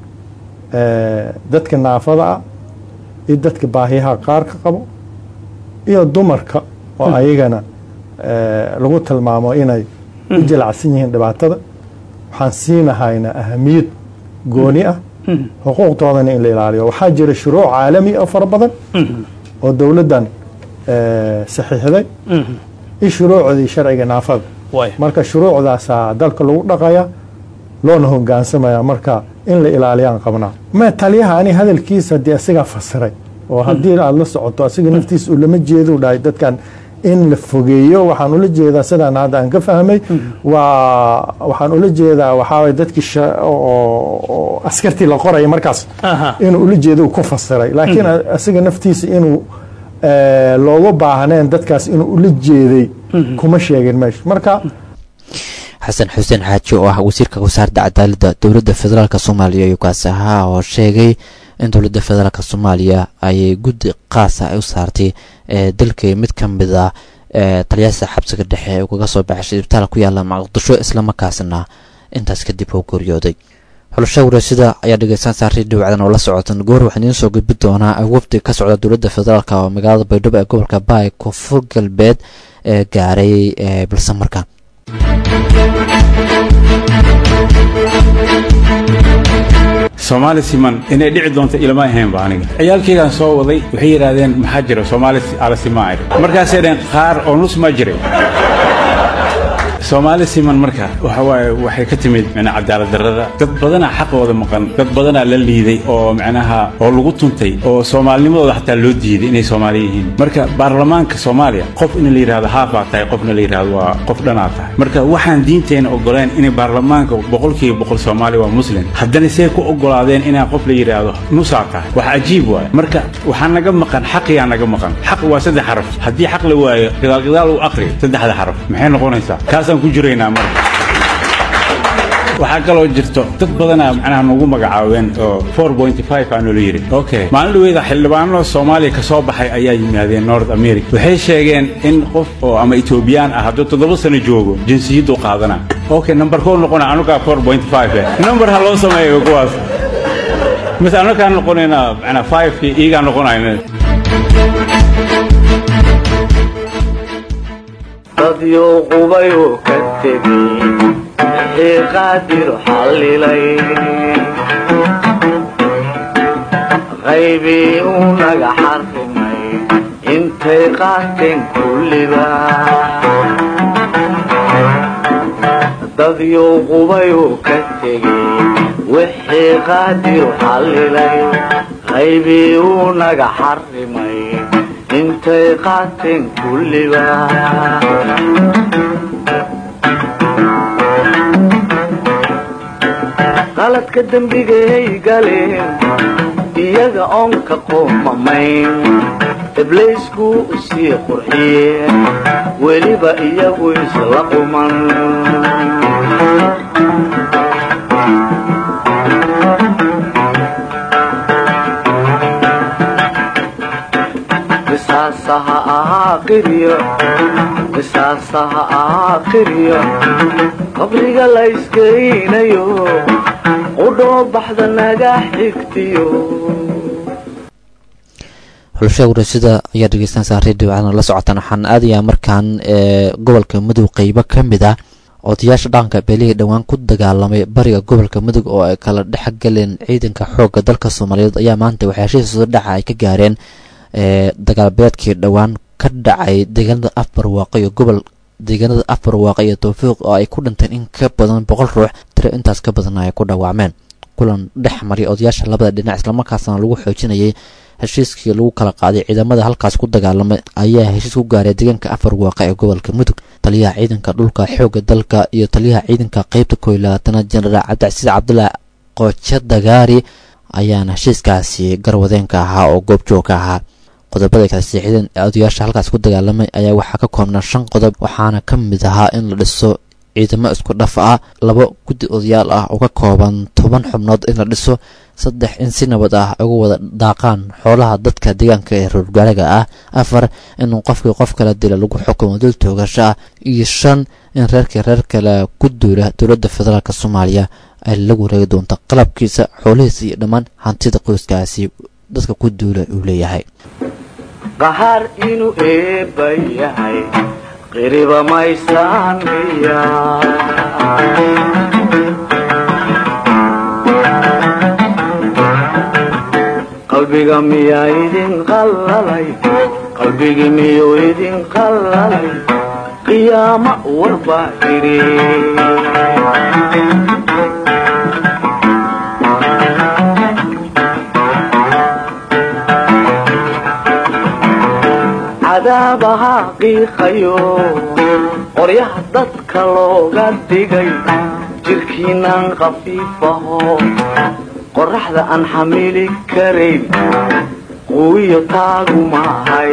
dadka naafada ah iyo dadka baahiyaha qaarka qabo iyo dumarka oo ayagana lagu tilmaamo inay u jilacsan yihiin dhibaatada waxaan siinahaynaa ahamiyad gooni ah xuquuqdoodana in la ilaaliyo waxaa jira shuruuc caalami oo fara badan oo dowladdan saxiixday iyo shuruucdii sharciga naafada marka shuruucdaasaa dalka lagu dhaqaya loona hogaansamaya marka in la ilaaliyaan qabnaa ma taliyaha ani hadalkiisa haddii asigaa fasiray oo haddii aad la socoto asiga naftiisa uu lama jeedu dhahay dadkan in la fogeeyo waxaan ula jeedaa sidaan hadda aan ka fahmay waa waxaan ula jeedaa waxaa waye dadkii oo askartii la qoraya markaas inuu ula jeedo uu ku fasiray laakiin asiga naftiisa inuu looga baahneen dadkaas inuu ula jeeday kuma sheegin meesha marka xasan xuseen xaaji oo ah wasiirka wasaaradda cadaaladda dowladda federaalk soomaaliya iyo kaasi ahaa oo sheegay in dowladda federaalk soomaaliya ay guddi qaasa ay u saartay dalkii mid ka mid a taliyaasha xabsiga dhexe ee ugaga soo baxay isbitaal ku yaala muqdisho islamarkaasna intaas kadib uu geeriyooday xulasho wareysida ayaa dhegeysan saaray dhawacdan oo la socotan goor waxaan idiin soo gudbi doonaa wafdi ka socda dowladda federaalk oo magaalada baydhabo ee gobolka baay koonfur galbeed ee gaaray balse markaan soomaali siman inay dhici doonto ilama ahaynba aniga ciyaalkaygaan soo waday waxay yidhaahdeen maxaa jira soomaali ala simaa markaasay dheen qaar oo nus ma jiray soomaali siman marka waxa waaye waxay ka timid macnaa cadaalad darrada dad badanaa xaqooda maqan dad badanaa la liiday oo macnaha oo lagu tuntay oo soomaalinimadooda xataa loo diiday inay soomaali yihiin marka baarlamaanka soomaaliya qof in la yidhahdo haafaa tahay qofna la yidhahdo waa qof dhanaa tahay marka waxaan diinteena ogoleen inay baarlamaanka boqolkiiba boqol soomaali waa muslim haddana see ku ogolaadeen inaa qof la yidhaahdo nusaa tahay wax cajiib waaye marka waxaa naga maqan xaqiyaa naga maqan xaq waa saddex xaraf haddii xaq la waayo gadaal gadaal uu aqri saddexda xaraf maxay noqonaysaa kaasaan ku jiraynaa marka waxaa kaloo jirto dad badanaa macnaha nagu magacaabeen oo four point five aan loo yiri okay maalin dhaweeda xildhibaano Soomaaliya ka soo baxay ayaa yimaadeen North America waxay sheegeen in qof oo ama Ethiopian ah hadduu toddoba sano joogo jinsiyadu qaadana okay number kow noqona anuga four point five number ha loo sameeyo kuwaas مثلا كان نقولنا أنا five إيجا نقولنا راديو قبيو كتبي قادر حللي غيبي ونجا حرمي انت قاتن كل ذا راديو قبيو كتبي وحي قادر حللي غيبي ونجا حرمي انت قاتن كل باب غلط كدن بيجي قالين iyaga oon ka qoomamayn ibliisku sii qurxiyeen weliba iyagu isla quman qisaasaha aakhiriyo qisaasaha aakhiriyo qabriga la iskeynayo qudhoo baxda naga xigtiyo xulasha warasida ayaa dhegeysanaysaa radio caadan la socotaan waxaan aadayaa markaan ee gobolka mudug qaybo ka mid ah odayaasha dhaqanka beelihii dhowaan ku dagaalamay bariga gobolka mudug oo ay kala dhex galeen ciidanka xoogga dalka Soomaaliyeed ayaa maanta waxay heshiis soo dhaca ay ka gaareen ee dagaalbeedkii dhowaan ka dhacay deegaanada afar waaqay gobol deegaanada afar waaqay iyo tawfiiq oo ay ku dhinteen in ka badan boqol ruux tiro intaas ka badan ay ku dhaawacmeen kulan dhex maray odayaasha labada dhinac isla markaasna lagu xoojinayay heshiiskii lagu kala qaaday ciidamada halkaas ku dagaalamay ayaa heshiis ku gaaray deegaanka afar waaqay ee gobolka mudug taliyaha ciidanka dhulka xoogga dalka iyo taliyaha ciidanka qaybta koob iyo labaatanaad jenaraal Cabdicasiis Cabdullaahi Qooje Dagaari ayaana heshiiskaasi garwadeenka ahaa oo goobjoog ka ahaa qodobada kala siixideen odayaasha halkaas ku dagaalamay ayaa waxaa ka koobnaa shan qodob waxaana ka mid ahaa in la dhiso ciidamo isku dhaf ah laba guddi odayaal ah oo ka kooban toban xubnood in la dhiso saddex in si nabad ah ugu wada daaqaan xoolaha dadka deegaanka ee reer gaariga ah afar in qofkii qof kala dila lagu xukumo dil toogasho ah iyo shan in reerkii reer kale ku duula dowladda federaalka Soomaaliya ay lagu wareegi doonto qalabkiisa xoolihiisa iyo dhammaan hantida qoyskaasi dadka ku duula uu leeyahay qahar inuu eebayahay qiriba maysaaniya qalbiga miyaa idin qallalay qalbigi miyuu idin qallalay qiyaama warbaa iri cadaabaha qiiqayo qoryaha dadka looga dhigay jirkiinan khafiifaho qoraxda aan xamili karayn quwiyo taagu maahay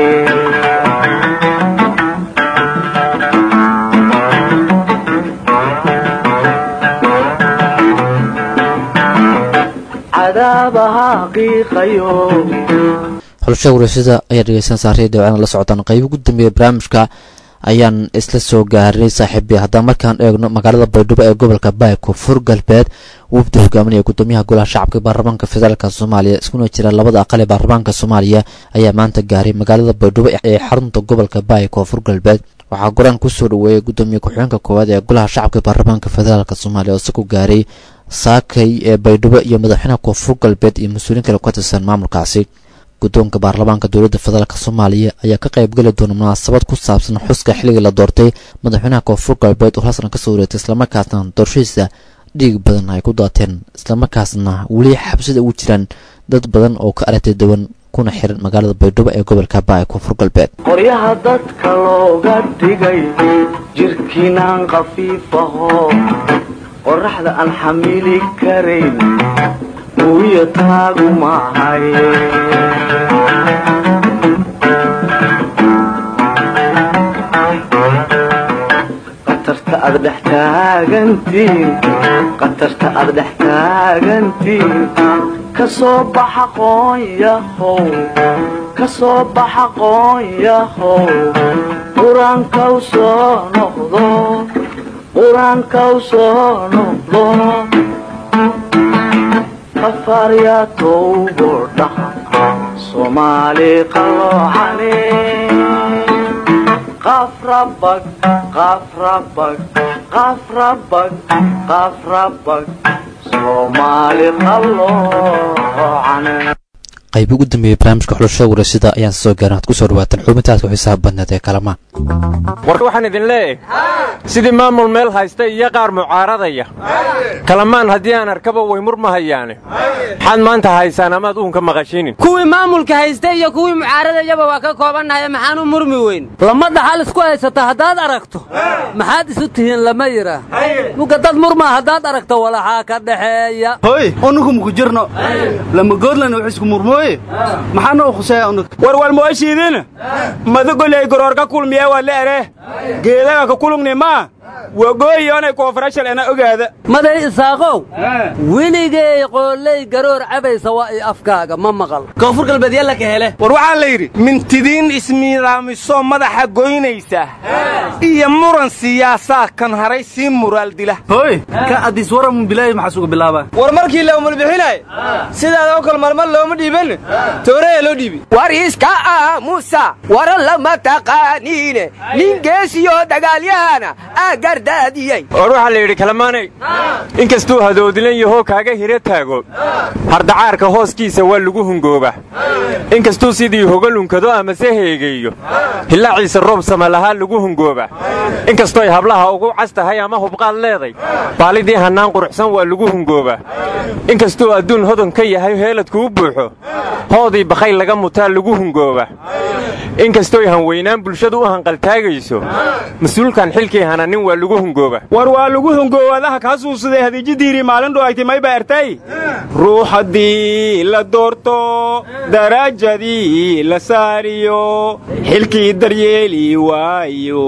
cadaabaha qiiqayo xulasha warasida ayaa dhegeysanaysaa radio caadan la socotaan qayb ugu dambeeya barnaamijka ayaan isla soo gaaray saaxiibii haddaan markaan eegno magaalada Baydhabo ee gobolka Baay Koonfur Galbeed wafdi hogaaminaya gudoomiyaha golaha shacabka baarlamaanka federaalka Soomaaliya iskuna jira labada aqal ee baarlamaanka Soomaaliya ayaa maanta gaaray magaalada Baydhabo ee xarunta gobolka Baay Koonfur Galbeed waxaa goran ku soo dhaweeyay gudoomiyaha ku-xigeenka koowaad ee golaha shacabka baarlamaanka federaalka Soomaaliya oo isagu gaaray saakay ee Baydhabo iyo madaxweynaha Koonfur Galbeed iyo mas'uuliyiin kale ka tirsan maamulkaasi guddoonka baarlamaanka dowladda federaalka Soomaaliya ayaa ka qayb gali doona munaasabad ku saabsan xuska xilliga la doortay madaxweynaha Koonfur Galbeed oo hasan ka soo wareegtay isla markaasna doorashadiisa dhiig badan ay ku daateen isla markaasna wali xabsida ugu jiraan dad badan oo ka aragtay dawan kuna xiran magaalada Baydhabo ee gobolka Baay Koonfur Galbeed qoryaha dadka looga dhigay jirkiinan khafiifaho qoraxda aan xamili karayn quwiyo taagu maahay qatarta aad dhex taagantiin qatarta aad dhex taagantiin ka soo baxa qoonyahow ka soo baxa qoonyahow qur-aanka u soo noqdo qur-aanka u soo noqdo afarya towbo dhaha soomaali qalooxane qafrabag qafrabag qafrabag qafrabag soomaali qalooxane qayb ugu dambeeyay barnaamijka xulashada warasida ayaan soo gaarin had ku soo dhawaataan xubintaas ku xisaab badneed ee kalamaan war waxaan idin leeyahay sidii maamul meel haysta iyo qaar mucaaradaya kalamaan haddii aan arkaba way murmahayaane maxaad maanta haysaan amaad uunka maqashinin kuwii maamulka haysta iyo kuwii mucaaradayaba waa ka koobannahay maxaan u murmi weyn lama dhaxal isku haysata haddaad aragto maxaad isu tihiin lama yidhaa muga dad murmaa haddaad aragto walaxaa ka dhaxeeya hoy unugu muku jirno lama goodlana wax isku murmooye maxaana u khuseeya unug war walmooshiidina madagoley goroorka kulmiya waa la ere geedaga ka kulugni maa wagooyoonay koonfarashal ana ogaada maday isaaqow weligay qooley garoor cabaysa waa i afkaaga ma maqal koonfur galbeed yalla ka hele war waxaa la yidhi mintidiin ismiidaamiso madaxa goynaysa iyo muran siyaasaa kan haray sii muraal dila hoy ka adis waran bilaahi maxaa sugu bilaabaa war markii la mulbixinay sidaada oo kal marmar looma dhiiban tooraya loo dhiibi war iska ah muusa waran lama taqaaniine nin geesiyo dagaalyahana gardaadiyay war waxaa la yidhi kalamaanay inkastuu hadoodilan yahoo kaaga hira taago hardacaarka hooskiisa waa lagu hungooba inkastuu sidii hoga lunkado amase heegeeyo hillaaciisa roob sama lahaa lagu hungooba inkastooy hablaha ugu cas tahay ama hubqaad leeday baalidii hannaan quruxsan waa lagu hungooba inkastuu adduun hodan ka yahay heeladkuu buuxo hoodii bakayl laga mutaa lagu hungooba inkastooy hanweynaan bulshadu u hanqaltaagayso mas-uulkan xilkii hananin waa lagu hungooba war waa lagu hungoowadaha kaa suusaday hadiijidiirii maalin dhoaytay may baartay ruux haddii la doorto daraajadii la saariyo xilkii daryeeli waayo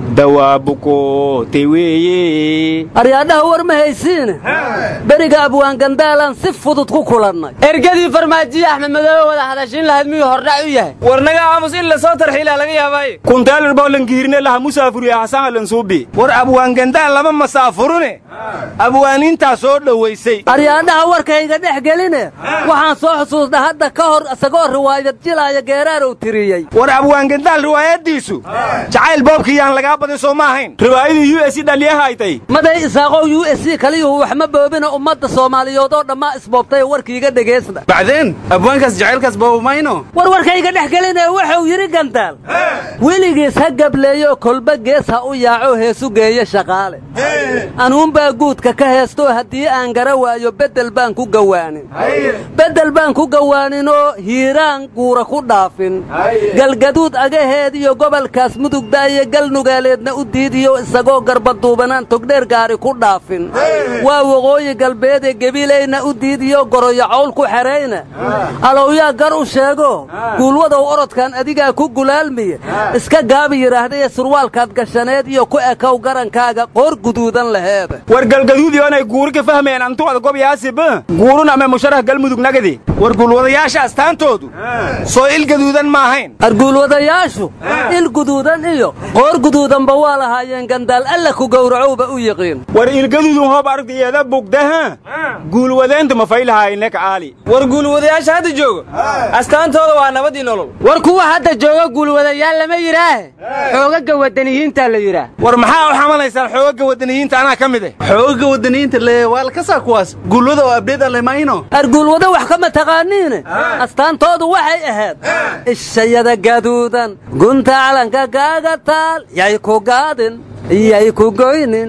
dawaabukootay weeye aryaadhaha war ma haysiine beriga abwaangandaalaan si fudud ku kulannay ergadii farmaajiye axmed madoobe wada hadashiin lahayd miyuu hordhac u yahay war naga aamus in la soo tarxiilaa laga yaabaaye kuntaalir boolankiirne laha musaafuriya xasan alansuubi war abwaangandaal lama masaafurune abwaaniintaa soo dhowaysay aryaadhaha warkayga dhex geline waxaan soo xusuusna hadda ka hor isagoo riwaayad jilaaya geeraarow tiriyey war abwaangandaal riwaayaddiisu jacayl boobkiyaan lagaa badin soo ma ahayn riwaayadii u s dhaliyahaytay maday isaaqow u s kaliyuhu wax ma boobina ummadda soomaaliyood oo dhammaa isboobtay warkiiga dhegaysna bacdeen abwaankaas jacaylkaas boobumayno war warkayga dhex geline wuxuu yidhi gandaal weligiis ha gableeyo kolba gees ha u yaaco heesu geeyo shaqaale anuunbaa guudka ka heestoo haddii aan gara waayo beddel baan ku gawaanin beddel baan ku gawaaninoo hiiraan guura ku dhaafin galgaduud agaheed iyo gobolkaas mudugda iyo galnugaaleedna u diidiyo isagoo garbaduubanaan togdheer gaari ku dhaafin waa waqooyi galbeedee gebiilayna u diidiyo goroyo cawl ku xerayna alowyaa gar u sheego guulwadow orodkan adigaa ku gulaalmiye iska gaabi yidhaahdaye surwaalkaad gashaneed iyo ku ekow garankaaga qoor guduudan laheeda war galgaduud yoonay guuri ka fahmayeen antuada gobyaasiba guurun ama musharax galmudug nagadi war guulwadayaasha astaantoodu soo il gaduudan ma ahayn arguulwadayaashu il guduudan iyo qoor guduudanba waa lahaayeen gandaal alla ku gowracowba u yiqiin war ilgaduudun hoob aragtiyeeda bugdaha guulwadeenta ma faylahaaynek caali war guulwadayaasha hadda jooga astaantooda waa nabadii nolol war kuwa hadda jooga guulwadayaal lama yidhaahe xoogaga wadaniyiinta la yidhaah war maxaa u xamalaysaan xoogaga wadaniyiinta anaa ka mid eh xoogaga wadaniyiinta le waa la kasaa kuwaas guulwada oo abdheed aan lemayno arguulwada wax kama taqaaniine astaantoodu waxay ahayd ishayada gaduudan gunta calanka kaaga taal yay ku gaadin yay ku goynin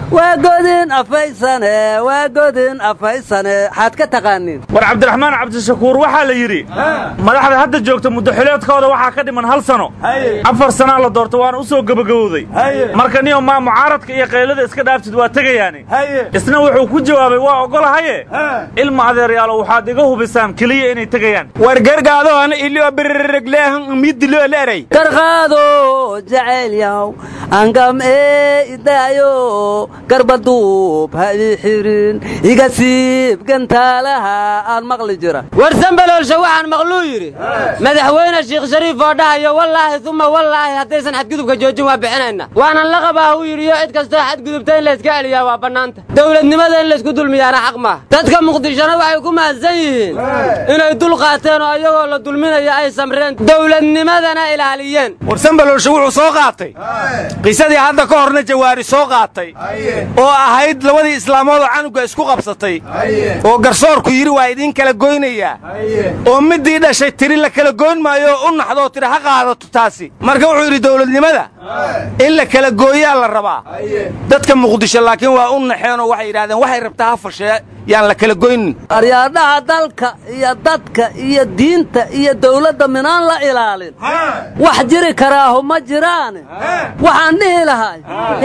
waa godin afaysane waa godin afaysane xaad ka taqaanin war cabdiraxmaan cabdishakuur waxaa la yidhi madaxda hadda joogta muddo xileedkooda waxaa ka dhiman hal sano afar sanaa la doorto waana u soo gabagabowday marka niyo maa mucaaradka iyo qaylada iska dhaaftid waa tegayaani isna wuxuu ku jawaabay waa ogolahaye ilma adeeryaalo waxaad iga hubisaan keliya inay tegayaan war gargaadoon ilio birregleehan midilo leeray garqaado jacayl yahow angam ee idaayo garbaduub ha ii xirin iga siib gantaalaha aan maqli jira war sambaloolsha waxaan maqluu yidhi madaxweyne sheekh shariif oo dhahayo wallaahi uma wallaahi haddaysan xadgudubka joojin waa bixinayna waanan la qabaa uu yidhi yo cid kastoo xadgudubta in layska celiyaa waa bannaanta dawladnimada in laysku dulmiyaana xaq maaha dadka muqdishona waxay ku mahadsan yihiin inay dul qaateen oo iyagoo la dulminaya ay samreen dawladnimadana ilaaliyeen war sambaloolsha wuxuu soo qaatay qisadii hadda ka horna jawaari soo qaatay oo ahayd labadii islaamood oo canuga isku qabsatay oo garsoorku yidhi waa idiin kala goynayaa oo middii dhashay tiri la kala goyn maayo oo u naxdoo tiri ha qaadato taasi marka wuxuu yidhi dawladnimada in la kala gooyaa la rabaa dadka muqdisho laakiin waa u naxeen oo waxay yidhahdeen waxay rabtaa ha fashee yaan la kala goynin aryaadhaha dalka iyo dadka iyo diinta iyo dawladda minaan la ilaalin wax jiri karaahu ma jiraane waxaan dhihi lahay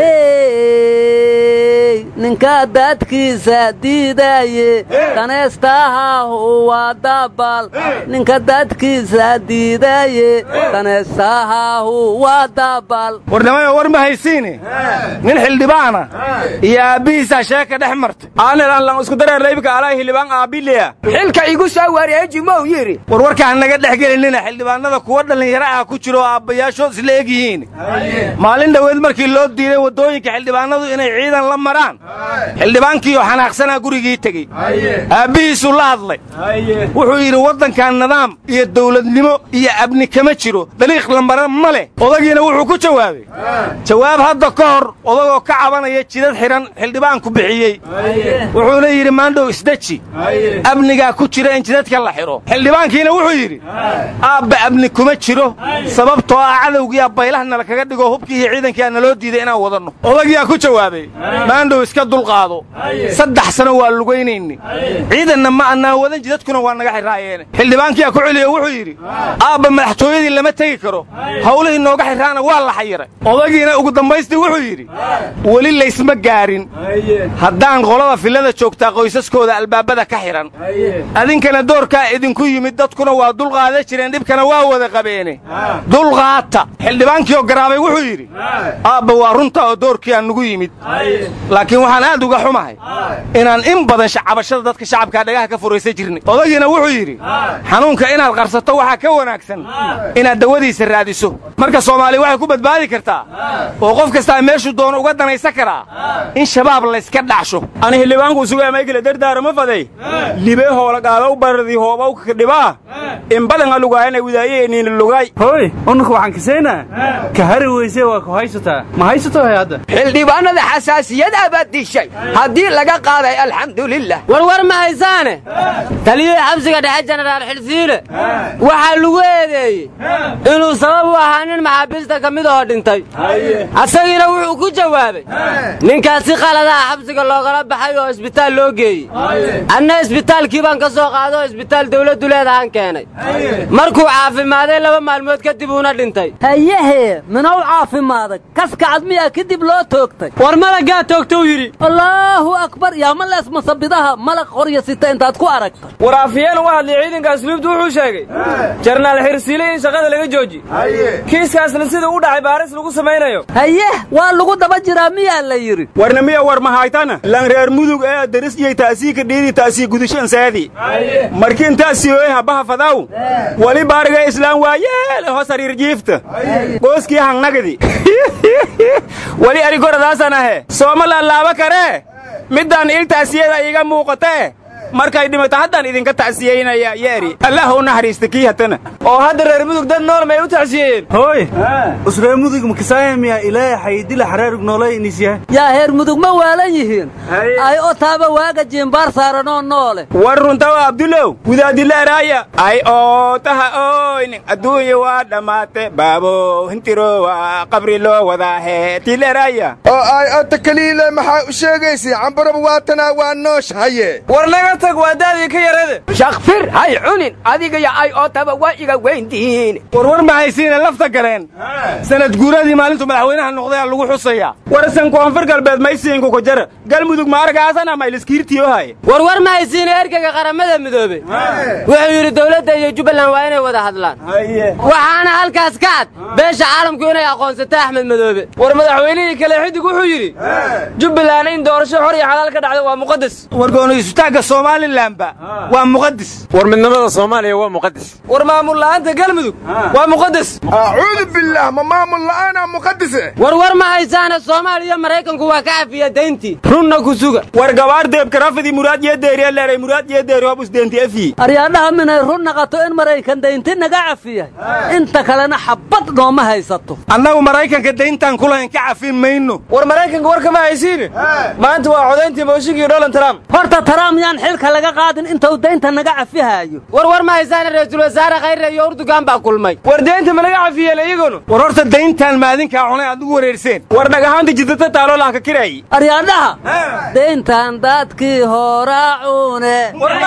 hey ninkaa daadkiisa diidaaye daneestaahahu waa daabal ninka daadkiisa diidaaye daneestaahahu waa daabal warnamayo war ma haysiine nin xildhibaana iyo aabbihiisaa sheeka dhex martay xilka igu soo wareeji mau yidhi war warkaan naga dhex gelinina xildhibaanada kuwa dhallinyaro ah ku jiro oo aabbayaashood isla eg yihiin maalin dhoweed markii loo diiday waddooyinka xildhibaanadu inay ciidan la maraan xildhibaankiioo xanaaqsanaa gurigii tegey aabbihiisuu la hadlay wuxuu yidhi waddankan nidaam iyo dawladnimo iyo abni kama jiro dariiq la mara ma leh odagiina wuxuu ku jawaabay jawaab hadda ka hor odagoo ka cabanaya jidad xidhan xildhibaanku bixiyey wuxuuna yidhi maandhow isdeji abnigaa ku jira in jidadka la xidho xildhibaankiina wuxuu yidhi aabba abni kuma jiro sababtoo ah cadowgiyaa baylahna la kaga dhigo hubkii iyo ciidankiia naloo diiday inaan wadanno odagiyaa ku jawaabay maandhow iska dulqaado saddex sano waa lugaynayni ciidanna ma annaan wadan jidadkuna waa naga xirraayeene xildhibaankiyaa ku celiyo wuxuu yidhi aabba madaxtooyadii lama tegi karo hawlihii nooga xirraana waa la xayiray odagiina ugu dambaystii wuxuu yidhi weli laysma gaarin haddaan qolada filada joogtaa qoysaskooda albaabada ka xidhan adinkana doorkaa idinku yimid dadkuna waa dulqaada jireen dhibkana waa wada qabeene dulqaata xildhibaankiioo garaabay wuxuu yidhi aabba waa runta oo doorkii aan nugu yimid laakiin waxaan aad uga xumahay inaan in badan cabashada dadka shacabkaa dhagaha ka furaysa jirnay odagiina wuxuu yidhi xanuunka inaad qarsato waxaa ka wanaagsan inaad dawadiisa raadiso marka soomaaliya waxay ku badbaadi kartaa oo qof kastaa meeshuu doono uga danaysan karaa in shabaab layska dhacsho ani xildhibaanku sugaamaykale dardaarama faday libee hoola qaadaw baradii hoobaw kadhibaa in badan alugaayana widaayeenina lugay hoy unku waxaan kaseynaa ka hari weyse waa ku haysataa ma haysato hay hadda xildhibaanada xasaasiyad abaad dishay haddii laga qaaday alxamdulilah warwar ma haysaane taliyihii xabsiga dhexe jenaraal xilsiile waxaa lagu eedeeyey inuu sabab u ahaa nin maxaabiista ka mid oo dhintay asagiina wuxuu ku jawaabay ninkaas si qaladaha xabsiga loogala baxay oo isbitaal loo geeyey anna isbitaalkii baan ka soo qaado oo isbitaal dawladdu leedahaan keenay markuu caafimaaday laba maalmood kadib uuna dhintay hayehe minow caafimaaday kaskacad miyaa kadib loo toogtay war malaggaa toogtou yidhi allaahu akbar yaa ma lees masabidaha malag qorya sita intaad ku aragta war afyeen uga hadlay ciidanka asluubtu wuxuu sheegay jarnaal xirsiile in shaqada laga jooji kiiskaasna sida u dhacay baaris lagu samaynayo hayeh waa lagu daba jiraa miyaa la yidhi warna miya war mahaytana lan reer mudug ee daris iyo taasii ka dhiidi taasii gudashan saadi markiin taasii oo habaha fadaw wali baariga islaam waayeel ho sariir jiifta gooskii hangnagadi wali arigoradaasana he sooma laalaaba kare midaan il taasiyada iga muuqatee markay dhimato haddaan idinka tacsiyeynaya yeeri allah u naxariista kii hatana oo hadda reer mudug dad nool may u tacsiyeen hooy usreer mudug makisaymiya ilaahay xaydila xaraarug noolay inisya yaa heer mudug ma waalan yihiin ay oo taaba waaga jiimbaar saaranoo noole war runtawa abdulow wadaadila eraaya ay oo taha ooynin adduunya waa dhammaate baabo hintiro waa qabri loo wadaahe tila eraaya oo ay ota kaliile maxaa u sheegaysay cambaraba waatanaa waa nooshahaye war naga tag waa daadii ka yarade shaqfir hay cunin adiga ya ay oo taba waa iga weyntihiin warwar mahaysiina lafta galeen sanad guuradii maalintu madaxweynaha noqday lagu xusaya warsan koonfur galbeed maysiinku ku jara galmudug maaragaasana ma iliskiirtiyo hay warwar mahaysiina erkayga qaramada midoobe wuxuu yidhi dowladda iyo jubbaland waa inay wada hadlaan waxaana halkaas ka cad beesha caalamku inay aqoonsato axmed madoobe war madaxweynihii kale xidig wuxuu yidhi jubbaland in doorasho xor iyo xalaal ka dhacdo waa muqadas wargooni isutaagga somalilandba waa muqadas war midnimada soomaaliya waa muqadas war maamul la'aanta galmudug waa muqadas acuudu billah ma maamul la'aana muqadas war war ma haysaana soomaaliya maraykanku waa ka cafiya dayntii runna ku suga war gabaar deebka rafidi muraad iyo deeriya leeray muraad iyo deeri hobus deenti afi aryaadhaha minay run naqato in maraykan daynti naga cafiyay inta kalena xabad nooma haysato annagu maraykanka dayntan kulahayn ka cafin mayno war maraykanka war kama haysiine maanta waa codayntii mooshinkii donald trump horta trump yaan xilka laga qaadin intuu daynta naga cafihaayo war war ma haysaana ra-iisul wasaare khayre iyo urdugan baa kulmay war daynta ma naga cafiyeen iyaguna war horta dayntan maadinkaa cunay aad ugu wareerseen war dhagahaanta jidata taaloo lahanka kiraayi aryaadhaha dayntan dadkii horaa cune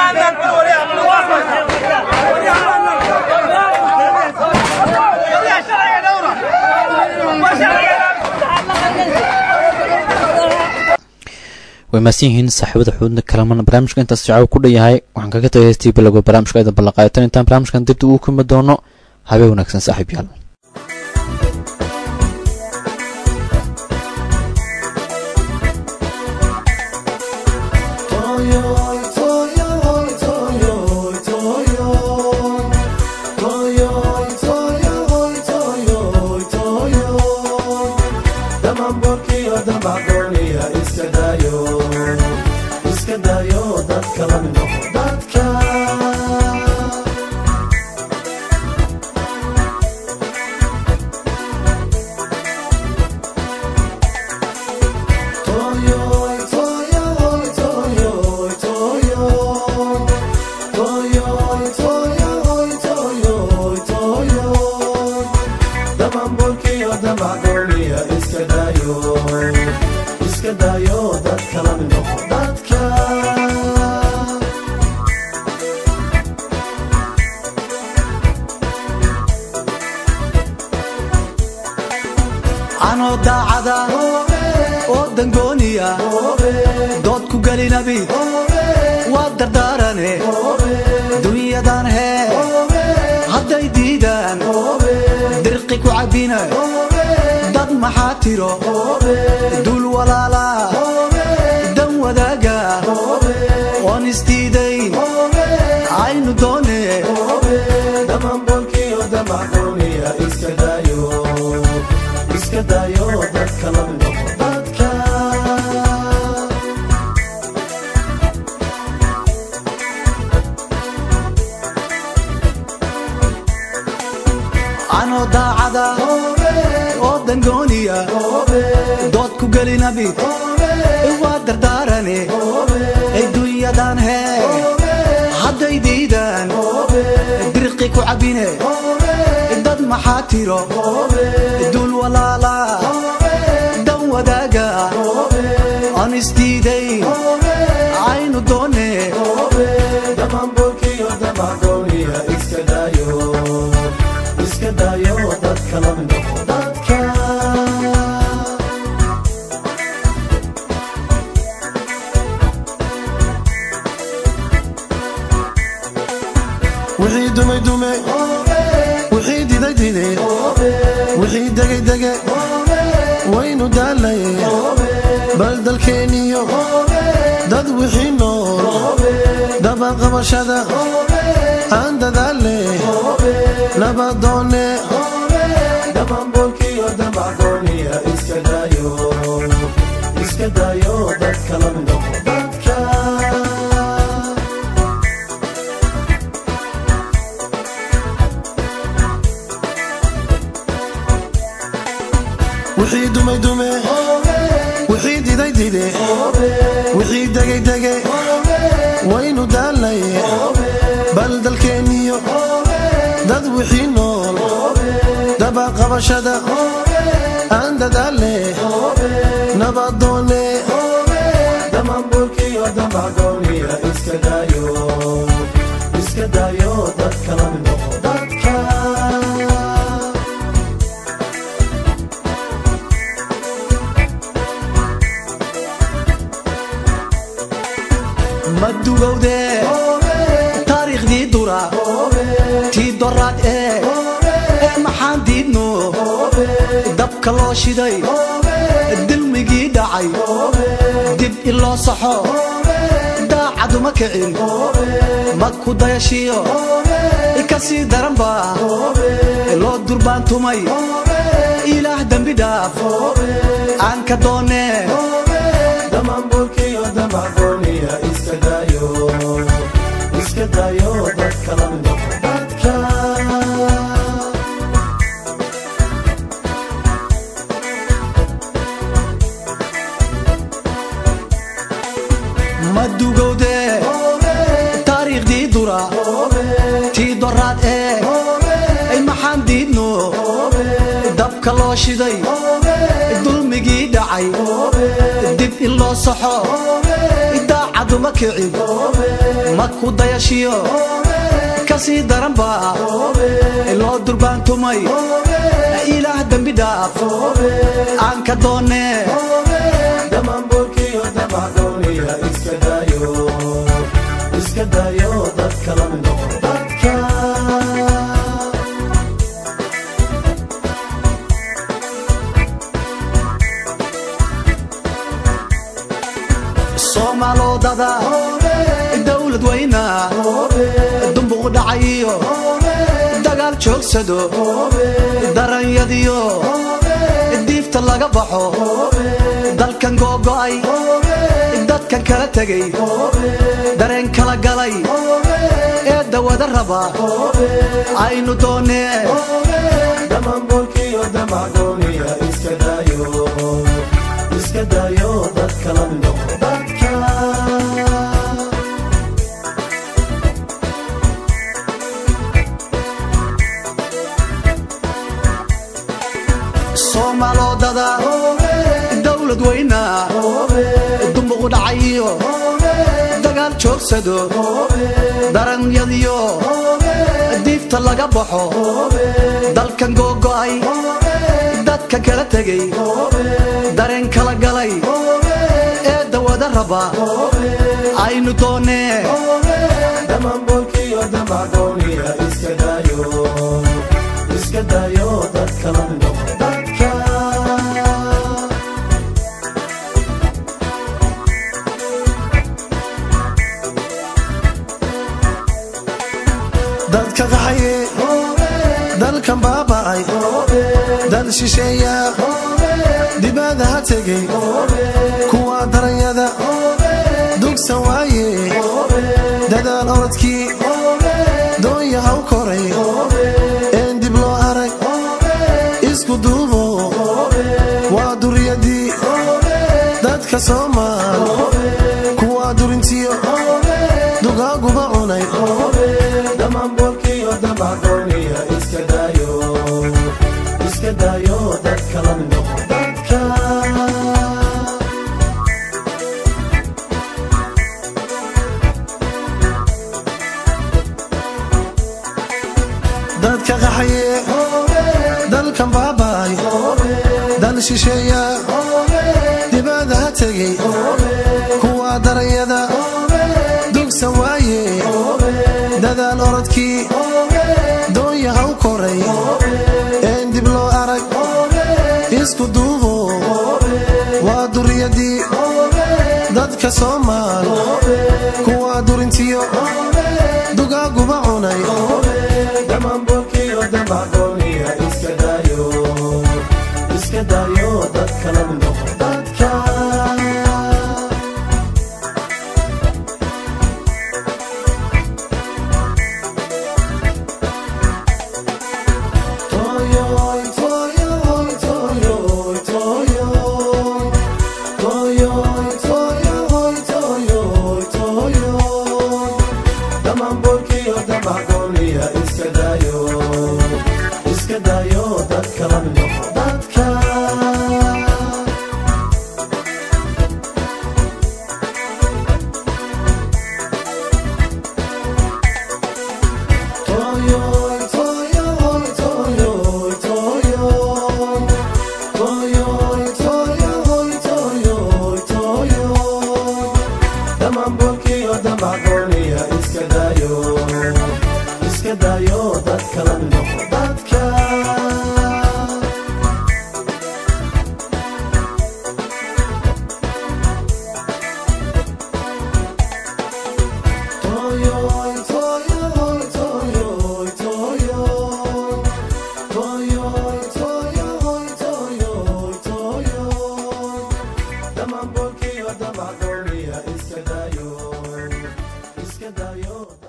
way maasan yihiin saaxiibada xuudna kalaman barnaamijka intaas jacaaw ku dhan yahay waxaan kaga tagay heestii bilowga barnaamijka aydan ballanqaayatan intaan barnaamijkan dib ugu kulmi doono habeen wanaagsan saaxiib yaal dad maxaa tiro dul walaala dan wadaaga oon isdiidayn aynu doone damanbolkiyo damaxdooniya iska dayo iska dayo dadka la noqo dadka ano daacada oo dangooniya dood ku gelinabi waa dardaarane adduunyadan hee hadday diidaan dirqi ku cabine dad maxaa tiro dul walaala dan wadaaga aan isdiidayn aynu doone damanbolkiyo damaxdooniya iska dayo iska dayo dadka la noqo dadka wixii dumay dume wixii diday dide wixii degay dege waynu daalay bal dalkeeniyo dad wixii nool dabaqabashada aan dadaale nabadoone damanbolkiyo damaxdooniya iska dayo iska dayo dadka la noqo dadka degay degay waynu daalay bal dalkeeniyo dad wixii nool daba qabashada aan dadaale nabadoone damamburkiyo damagooniya iska daayo iska daayo dadka la mid noqo dadka madugowde taariikhdii dura tii doraad ee ee maxaan diidno dabka loo shiday dilmigii dhacay dib iloo saxo daacaduma kicin mad ku dayashiyo kasii daranba loo durbaantumay ilaah dembi dhaaf aan ka doone damamburkiyo damagooniya iska daayo iska daayo dadka la mid noqo dadka madugowde taariikhdii dura tii doraad ee ay maxaan diidno dabka loo shiday dulmigii dhacay dib in loo saxo daacaduma kicin mad ku dayashiyo kasii daranba loo durbaantumay ilaah dembi dhaaf aan ka doone damamburkiyo damagooniya iska daayo iska daayo dadka la mid noqo dadka soomaalodada dawlad weyna dumbuq dhacayiyo dagaal joogsado daranyadiyo diifta laga baxo dalkan googo'ay dadkan kala tegay dareen kala galay ee dawada raba aynu doone damamburkiyo damagooniya iska daayo iska daayo dadka la mid noqo dadka soomaalodada dawlad weyna dumbuq dhacayiyo dagaal joogsado daranyadiyo diifta laga baxo dalkan googo'ay dadkan kala tegay dareen kala galay ee dawada raba aynu doone damamburkiyo damagooniya iska daayo iska daayo dadka la mid noqo dadka dadka qaxaye dalkan baaba'ay dal shisheeya dibada ha tegay kuwa daranyada dugsan waaye dadaal orodkii doonya haw koray een dib loo arag isku duubo waa duriyadii dadka soomaal kuwa durintiyo dugaaguba cunay damamburkiyo damagooniya iska daayo iska daayo dadka la mid noqo dadka dadka qaxaye dalkan baaba'ay dal shisheeya dibada ha tegay kuwa daranyada dugsan waaye dadaal orodkii doonya haw koray een dib loo arag isku duubo waa duriyadii dadka soomaal kuwa durintiyo dugaaguba cunay damamburkiyo damagooniya iska daayo iska daayo dadka la mid noqo dadka toyoy toyoy toyoy toyoy toyoy toyoy toyoy daman bolkiyo damac dooniya iska daayo iska daayo